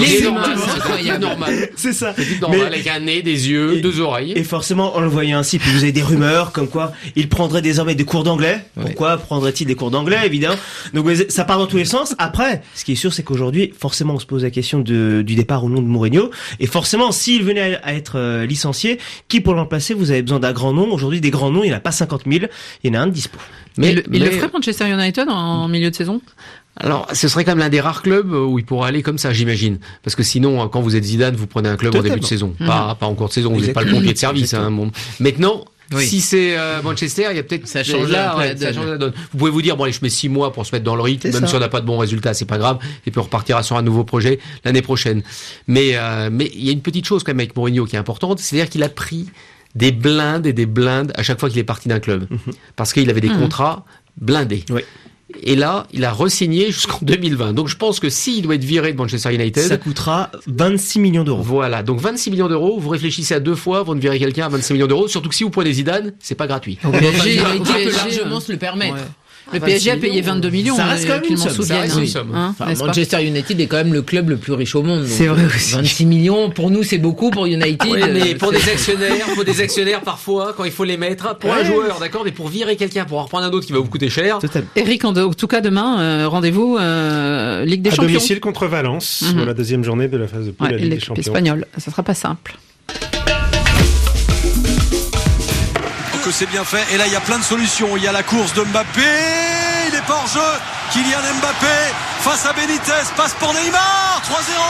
C'est normal. C'est ça. C'est normal, avec un nez, des yeux, 2 oreilles. Et forcément, on le voyait ainsi. Puis vous avez des rumeurs comme quoi il prendrait désormais des cours d'anglais. Pourquoi prendrait-il des cours d'anglais, évidemment? Donc ça part dans tous les sens. Après, ce qui est sûr, c'est qu'aujourd'hui, forcément, on se pose la question du départ ou non de Mourinho. Et forcément, s'il venait à être licencié, qui pour l'emplacer? Vous avez besoin d'un grand nom. Aujourd'hui, des grands noms, il n'y en a pas 50 000. Il y en a un de dispo. Mais il le ferait Manchester United en milieu de saison? Alors, ce serait quand même l'un des rares clubs où il pourrait aller comme ça, j'imagine. Parce que sinon, quand vous êtes Zidane, vous prenez un club en début de saison. Pas en cours de saison, vous n'êtes pas le pompier de service. Maintenant, si c'est Manchester, il y a peut-être... Ça change la donne. Vous pouvez vous dire, bon allez, je mets 6 mois pour se mettre dans le rythme, même si on n'a pas de bons résultats, c'est pas grave, et puis on repartira sur un nouveau projet l'année prochaine. Mais il y a une petite chose quand même avec Mourinho qui est importante, c'est-à-dire qu'il a pris des blindes et des blindes à chaque fois qu'il est parti d'un club. Parce qu'il avait des contrats blindés. Oui. Et là, il a re-signé jusqu'en 2020. Donc je pense que s'il doit être viré de Manchester United, ça coûtera 26 millions d'euros. Voilà, donc 26 millions d'euros, vous réfléchissez à 2 fois avant de virer quelqu'un à 26 millions d'euros, surtout que si vous prenez Zidane, c'est pas gratuit. Le PSG largement se le permettre. Ouais. Le PSG a payé 22 millions. Ça reste quand même une somme. Manchester United est quand même le club le plus riche au monde. C'est vrai aussi. 26 millions, pour nous, c'est beaucoup. Pour United. Oui, mais pour des actionnaires, parfois, quand il faut les mettre, pour un joueur, d'accord, mais pour virer quelqu'un, pour en reprendre un autre qui va vous coûter cher. Eric, en tout cas, demain, rendez-vous, Ligue des Champions. À domicile contre Valence, pour la 2e journée de la phase de poule de la Ligue des Champions. Espagnole, ça sera pas simple. Que c'est bien fait, et là il y a plein de solutions. Il y a la course de Mbappé, il est pas hors jeu. Kylian Mbappé face à Benitez, passe pour Neymar,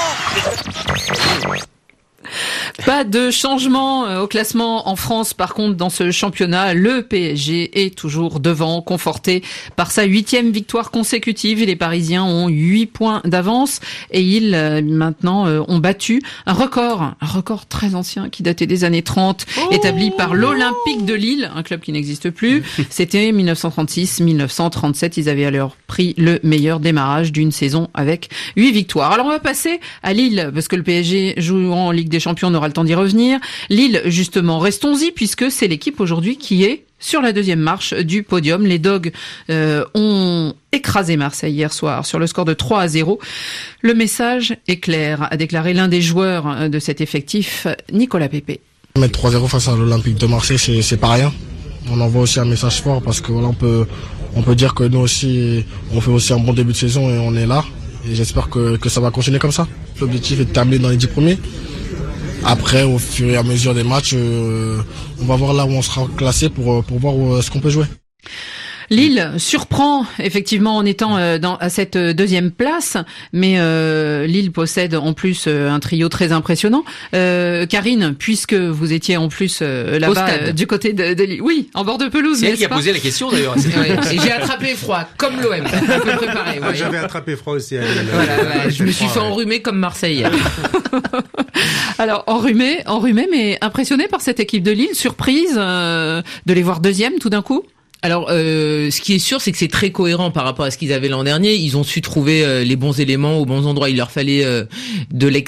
3-0. Pas de changement au classement en France. Par contre, dans ce championnat, le PSG est toujours devant, conforté par sa 8e victoire consécutive. Les Parisiens ont 8 points d'avance et ils, maintenant, ont battu un record très ancien qui datait des années 30, établi par l'Olympique de Lille, un club qui n'existe plus. C'était 1936-1937. Ils avaient alors pris le meilleur démarrage d'une saison avec 8 victoires. Alors, on va passer à Lille, parce que le PSG joue en Ligue des Champions, on aura le temps d'y revenir. Lille, justement, restons-y, puisque c'est l'équipe aujourd'hui qui est sur la 2e marche du podium. Les Dogs ont écrasé Marseille hier soir sur le score de 3-0. Le message est clair, a déclaré l'un des joueurs de cet effectif, Nicolas Pepe. Mettre 3-0 face à l'Olympique de Marseille, c'est pas rien. on envoie aussi un message fort parce que voilà, on peut dire que nous aussi, on fait aussi un bon début de saison et on est là. Et j'espère que ça va continuer comme ça. L'objectif est de terminer dans les 10 premiers. Après, au fur et à mesure des matchs, on va voir là où on sera classé pour voir où est-ce qu'on peut jouer. Lille surprend effectivement en étant à cette deuxième place, mais Lille possède en plus un trio très impressionnant. Karine, puisque vous étiez en plus là-bas du côté de Lille, oui, en bord de pelouse. C'est elle qui a posé la question d'ailleurs. Et j'ai attrapé froid, comme l'OM, un peu préparé. J'avais attrapé froid aussi. Voilà, je me suis fait enrhumer comme Marseille. Alors enrhumé, mais impressionné par cette équipe de Lille, surprise de les voir deuxième tout d'un coup. Alors, ce qui est sûr, c'est que c'est très cohérent par rapport à ce qu'ils avaient l'an dernier. Ils ont su trouver les bons éléments aux bons endroits. Il leur fallait des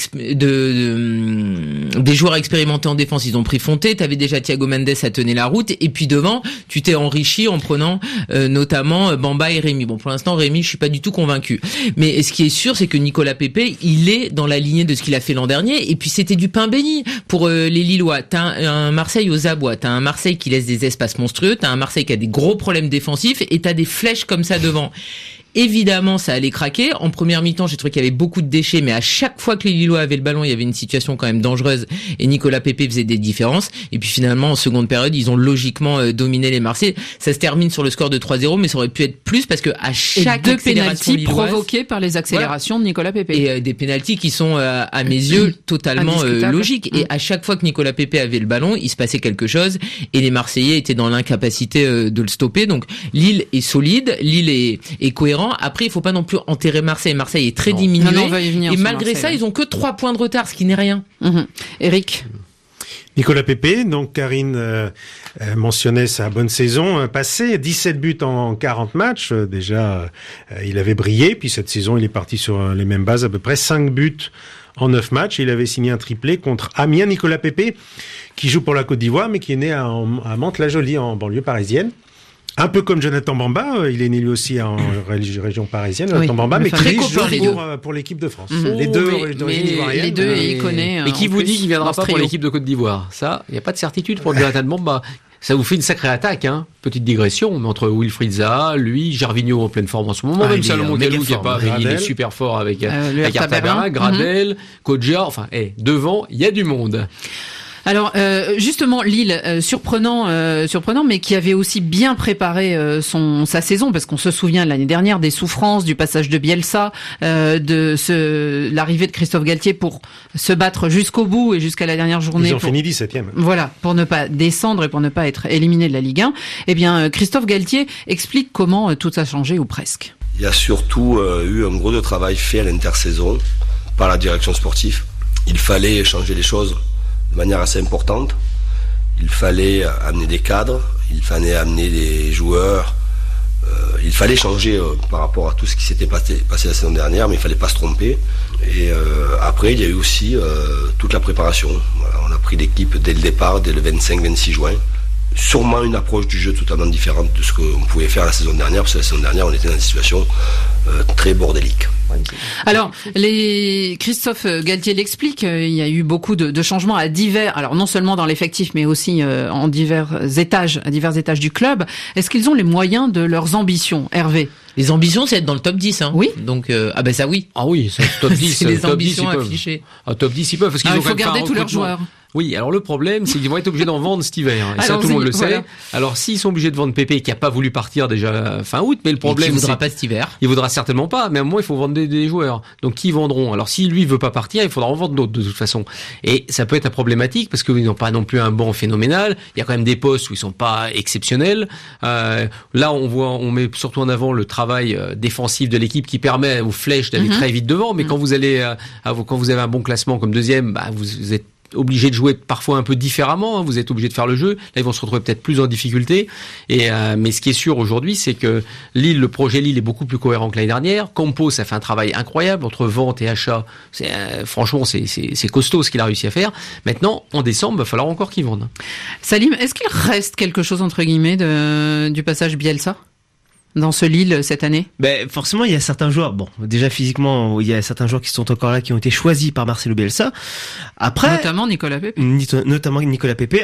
joueurs expérimentés en défense. Ils ont pris Fonté. T'avais déjà Thiago Mendes à tenir la route. Et puis devant, tu t'es enrichi en prenant notamment Bamba et Rémi. Bon, pour l'instant, Rémi, je suis pas du tout convaincu. Mais ce qui est sûr, c'est que Nicolas Pepe, il est dans la lignée de ce qu'il a fait l'an dernier. Et puis c'était du pain béni pour les Lillois. T'as un Marseille aux abois. T'as un Marseille qui laisse des espaces monstrueux. T'as un Marseille qui a des gros problèmes défensifs et t'as des flèches comme ça devant. Évidemment, ça allait craquer. En première mi-temps, j'ai trouvé qu'il y avait beaucoup de déchets, mais à chaque fois que les Lillois avaient le ballon, il y avait une situation quand même dangereuse et Nicolas Pepe faisait des différences. Et puis finalement, en seconde période, ils ont logiquement dominé les Marseillais. Ça se termine sur le score de 3-0, mais ça aurait pu être plus parce que à chaque deux pénaltys provoqués par les accélérations de Nicolas Pepe. Et des pénaltys qui sont, à mes yeux, totalement logiques. Et à chaque fois que Nicolas Pepe avait le ballon, il se passait quelque chose et les Marseillais étaient dans l'incapacité de le stopper. Donc Lille est solide, Lille est cohérent. Après, il faut pas non plus enterrer Marseille. Marseille est très diminué. Non, on va y venir et malgré ça, ils ont que 3 points de retard, ce qui n'est rien. Eric. Nicolas Pepe, donc Karine mentionnait sa bonne saison passée, 17 buts en 40 matchs. Déjà, il avait brillé. Puis cette saison, il est parti sur les mêmes bases, à peu près 5 buts en 9 matchs. Il avait signé un triplé contre Amiens. Nicolas Pepe, qui joue pour la Côte d'Ivoire, mais qui est né à Mantes-la-Jolie, en banlieue parisienne. Un peu comme Jonathan Bamba, il est né lui aussi en région parisienne, Jonathan Bamba, mais qui joue pour l'équipe de France. Les deux d'origine ivoirienne. Les deux, il connaît. Et qui vous dit qu'il viendra pas pour l'équipe de Côte d'Ivoire? Ça, il n'y a pas de certitude pour Jonathan Bamba. Ça vous fait une sacrée attaque, hein. Petite digression, mais entre Wilfried Zaha, lui, Gervinho en pleine forme en ce moment, même Salomon Kalou qui est pas, il est super fort avec Artaberra, Gradel, Kodja, enfin, devant, il y a du monde. Alors justement Lille surprenant mais qui avait aussi bien préparé sa saison parce qu'on se souvient l'année dernière des souffrances du passage de Bielsa, l'arrivée de Christophe Galtier pour se battre jusqu'au bout et jusqu'à la dernière journée. Ils ont fini 17e. Voilà, pour ne pas descendre et pour ne pas être éliminé de la Ligue 1. Eh bien Christophe Galtier explique comment tout a changé ou presque. Il y a surtout eu un gros travail fait à l'intersaison par la direction sportive. Il fallait changer les choses de manière assez importante. Il fallait amener des cadres, il fallait amener des joueurs, il fallait changer par rapport à tout ce qui s'était passé la saison dernière, mais il fallait pas se tromper. Et après, il y a eu aussi toute la préparation. Voilà, on a pris l'équipe dès le départ, dès le 25-26 juin. Sûrement une approche du jeu totalement différente de ce qu'on pouvait faire la saison dernière, parce que la saison dernière, on était dans une situation très bordélique. Alors, Christophe Galtier l'explique, il y a eu beaucoup de changements à divers, alors non seulement dans l'effectif, mais aussi à divers étages du club. Est-ce qu'ils ont les moyens de leurs ambitions, Hervé? Les ambitions, c'est être dans le top 10, hein. Oui. Donc, ça oui. Ah oui, c'est le top 10. C'est les ambitions affichées. Top 10, ils peuvent, parce qu'ils il faut garder tous leurs joueurs. Oui, alors le problème, c'est qu'ils vont être obligés d'en vendre cet hiver. Et ça, tout le monde le sait. Alors, s'ils sont obligés de vendre Pépé, qui a pas voulu partir déjà fin août, mais le problème, il voudra pas cet hiver. Il voudra certainement pas, mais à un moment, il faut vendre des joueurs. Donc, qui vendront? Alors, si lui veut pas partir, il faudra en vendre d'autres, de toute façon. Et ça peut être problématique, parce qu'ils n'ont pas non plus un banc phénoménal. Il y a quand même des postes où ils sont pas exceptionnels. Là, on met surtout en avant le travail défensif de l'équipe qui permet aux flèches d'aller très vite devant. Mais quand vous avez un bon classement comme deuxième, vous êtes obligé de jouer parfois un peu différemment, hein, vous êtes obligé de faire le jeu. Là, ils vont se retrouver peut-être plus en difficulté. Mais ce qui est sûr aujourd'hui, c'est que le projet Lille est beaucoup plus cohérent que l'année dernière. Campos, ça fait un travail incroyable entre vente et achat. Franchement, c'est costaud ce qu'il a réussi à faire. Maintenant, en décembre, il va falloir encore qu'il vende. Salim, est-ce qu'il reste quelque chose entre guillemets du passage Bielsa dans ce Lille cette année? Forcément, il y a certains joueurs. Bon, déjà physiquement, il y a certains joueurs qui sont encore là, qui ont été choisis par Marcelo Bielsa. Après, notamment Nicolas Pepe. Notamment Nicolas Pepe. Allez,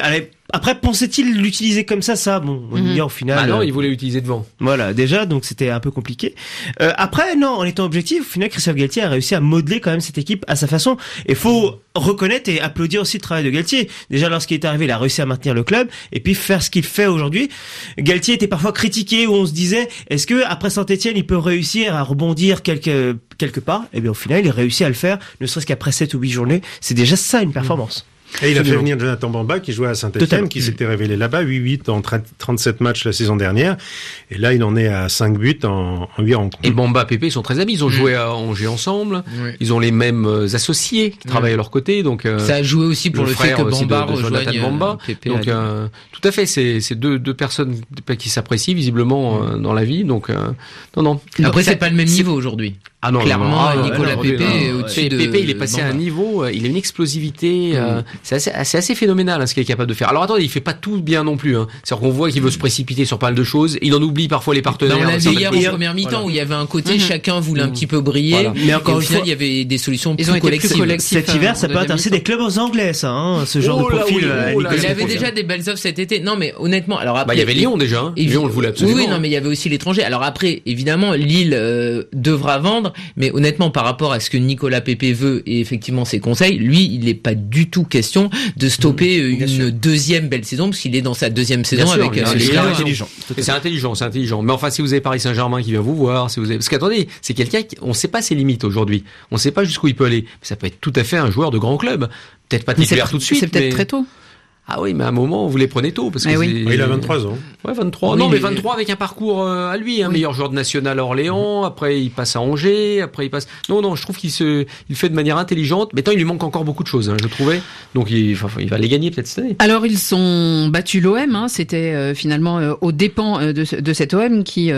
Après, pensait-il l'utiliser comme ça, bon, on y au final. Bah non, il voulait l'utiliser devant. Voilà, déjà, donc c'était un peu compliqué. Après, non, en étant objectif, au final, Christophe Galtier a réussi à modeler quand même cette équipe à sa façon. Et faut reconnaître et applaudir aussi le travail de Galtier. Déjà, lorsqu'il est arrivé, il a réussi à maintenir le club et puis faire ce qu'il fait aujourd'hui. Galtier était parfois critiqué où on se disait, est-ce que après Saint-Etienne, il peut réussir à rebondir quelque part? Eh bien, au final, il a réussi à le faire, ne serait-ce qu'après 7 ou 8 journées. C'est déjà ça, une performance. Et il a fait venir Jonathan Bamba qui jouait à Saint-Etienne, qui s'était révélé là-bas, 8-8 en 37 matchs la saison dernière. Et là, il en est à 5 buts en 8 rencontres. Et Bamba, Pépé, ils sont très amis. Ils ont joué à Angers ensemble. Oui. Ils ont les mêmes associés qui travaillent à leur côté. Donc, ça a joué aussi pour le fait que Bamba rejoigne Bamba. Pépé. Donc, tout à fait. C'est deux personnes qui s'apprécient visiblement dans la vie. Donc, non. Après, c'est pas le même niveau aujourd'hui. Ah non, clairement, Nicolas Pépé est au-dessus de Pépé, il est passé à un niveau, il a une explosivité, c'est assez phénoménal ce qu'il est capable de faire. Alors attendez, il fait pas tout bien non plus. C'est-à-dire qu'on voit qu'il veut se précipiter sur pas mal de choses. Il en oublie parfois les partenaires. On l'a vu hier en première mi-temps où il y avait un côté chacun voulait un petit peu briller. Voilà. Mais encore une fois, il y avait des solutions plus collectives. Cet hiver, ça peut intéresser des clubs anglais, ça, ce genre de profil. Il avait déjà des belles offres cet été. Non, mais honnêtement, alors après, il y avait Lyon déjà. Lyon, on le voulait absolument. Oui, non, mais il y avait aussi l'étranger. Alors après, évidemment, Lille devra vendre, mais honnêtement, par rapport à ce que Nicolas Pépé veut et effectivement ses conseils, lui, il n'est pas du tout question de stopper une deuxième belle saison parce qu'il est dans sa deuxième saison avec c'est intelligent. C'est intelligent. Mais enfin, si vous avez Paris Saint-Germain qui vient vous voir, parce qu'attendez, c'est quelqu'un on ne sait pas ses limites aujourd'hui. On ne sait pas jusqu'où il peut aller. Mais ça peut être tout à fait un joueur de grand club. Peut-être pas titulaire tout de suite. C'est peut-être très tôt. Ah oui, mais à un moment, vous les prenez tôt. Parce que il a 23 ans. Ouais, 23. Oui, non, mais 23 avec un parcours à lui. Meilleur joueur de national à Orléans. Après, il passe à Angers. Après, il passe... Non, je trouve qu'il fait de manière intelligente. Mais il lui manque encore beaucoup de choses, je trouvais. Donc, il va les gagner peut-être cette année. Alors, ils ont battu l'OM. C'était finalement aux dépens de cet OM qui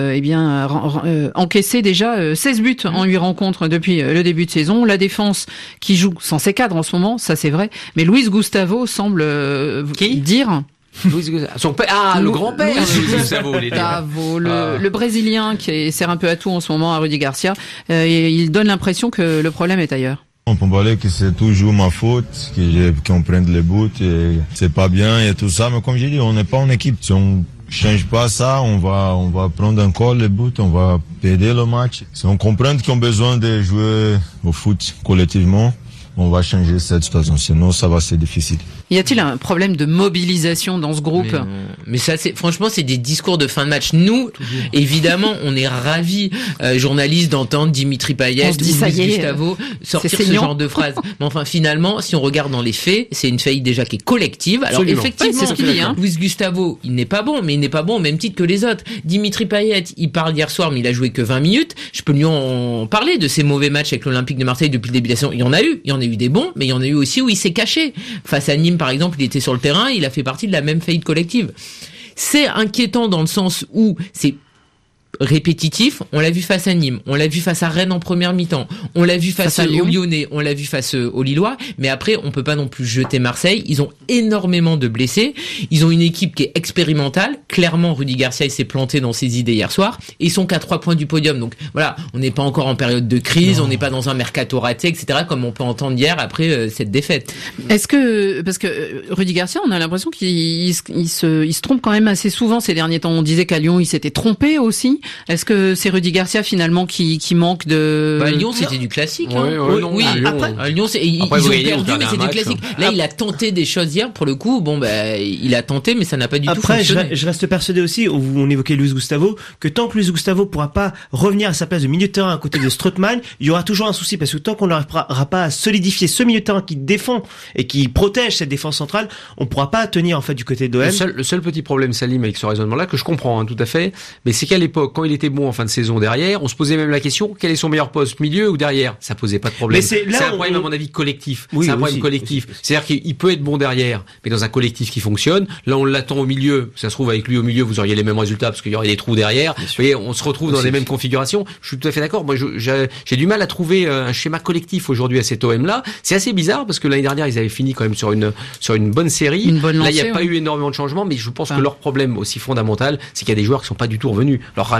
encaissait déjà 16 buts en 8 rencontres depuis le début de saison. La défense qui joue sans ses cadres en ce moment, ça c'est vrai. Mais Luis Gustavo semble... dire son père, le grand-père le Brésilien qui sert un peu à tout en ce moment à Rudy Garcia, il donne l'impression que le problème est ailleurs. On peut parler que c'est toujours ma faute, qu'on prenne les buts, et c'est pas bien et tout ça, mais comme j'ai dit, on n'est pas en équipe. Si on change pas ça, on va prendre encore les buts, on va perdre le match. Si on comprend qu'on a besoin de jouer au foot collectivement, on va changer cette situation, sinon ça va être difficile. Y a-t-il un problème de mobilisation dans ce groupe? Mais ça, franchement, c'est des discours de fin de match. Nous, évidemment, on est ravis, journalistes, d'entendre Dimitri Payet ou Luis Gustavo sortir ce genre de phrases. Mais enfin, finalement, si on regarde dans les faits, c'est une faillite déjà qui est collective. Alors, effectivement, c'est ce qu'il dit, Luis Gustavo, il n'est pas bon, mais il n'est pas bon au même titre que les autres. Dimitri Payet, il parle hier soir, mais il a joué que 20 minutes. Je peux lui en parler de ses mauvais matchs avec l'Olympique de Marseille depuis le début de la saison. Il y en a eu des bons, mais il y en a eu aussi où il s'est caché. Face à Nîmes, par exemple, il était sur le terrain, il a fait partie de la même faillite collective. C'est inquiétant dans le sens où c'est répétitif. On l'a vu face à Nîmes, on l'a vu face à Rennes en première mi-temps, on l'a vu face aux Lyonnais, on l'a vu face aux Lillois, mais après on peut pas non plus jeter Marseille. Ils ont énormément de blessés, ils ont une équipe qui est expérimentale. Clairement, Rudy Garcia il s'est planté dans ses idées hier soir, et ils sont qu'à 3 points du podium. Donc voilà, on n'est pas encore en période de crise, on n'est pas dans un mercato raté, etc. comme on peut entendre hier après cette défaite. Est-ce que, parce que Rudy Garcia, on a l'impression qu'il se trompe quand même assez souvent ces derniers temps. On disait qu'à Lyon il s'était trompé aussi. Est-ce que c'est Rudy Garcia finalement qui manque de... Lyon c'était du classique. Oui. Après Lyon ils ont perdu, mais c'est du classique. Là il a tenté des choses hier pour le coup. Il a tenté, mais ça n'a pas du tout fonctionné. Après je reste persuadé aussi, on évoquait Luis Gustavo, que tant que Luis Gustavo pourra pas revenir à sa place de milieu de terrain à côté de Strootman, il y aura toujours un souci, parce que tant qu'on n'arrivera pas à solidifier ce milieu de terrain qui défend et qui protège cette défense centrale, on pourra pas tenir en fait du côté d'OM. Le seul petit problème, Salim, avec ce raisonnement-là, que je comprends tout à fait, mais c'est qu'à l'époque, quand il était bon en fin de saison derrière, on se posait même la question, quel est son meilleur poste, milieu ou derrière? Ça posait pas de problème. C'est un problème à mon avis collectif. C'est un problème collectif. C'est-à-dire qu'il peut être bon derrière, mais dans un collectif qui fonctionne. Là, on l'attend au milieu. Ça se trouve avec lui au milieu, vous auriez les mêmes résultats parce qu'il y aurait des trous derrière. Vous voyez, on se retrouve dans les mêmes configurations. Je suis tout à fait d'accord. Moi, j'ai du mal à trouver un schéma collectif aujourd'hui à cet OM-là. C'est assez bizarre parce que l'année dernière, ils avaient fini quand même sur une bonne série. Là, il n'y a pas eu énormément de changements, mais je pense que leur problème aussi fondamental, c'est qu'il y a des joueurs qui sont pas du tout revenus. Alors Rames,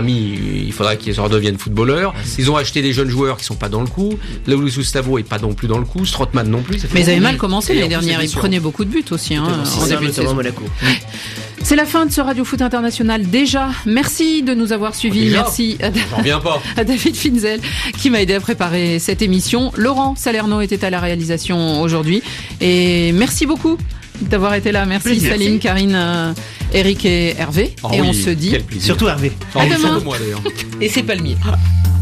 Rami, il faudra qu'ils redeviennent footballeurs. Ils ont acheté des jeunes joueurs qui sont pas dans le coup. Laoulou Gustavo est pas non plus dans le coup. Strootman non plus. Mais ils avaient mal commencé l'année dernière. Ils prenaient beaucoup de buts aussi en début de saison. C'est la fin de ce Radio Foot International déjà. Merci de nous avoir suivis. Merci à David Finzel qui m'a aidé à préparer cette émission. Laurent Salerno était à la réalisation aujourd'hui. Et merci beaucoup d'avoir été là. Merci Salim, Karine, Eric et Hervé. On se dit... Surtout Hervé. À demain. Et c'est Palmier.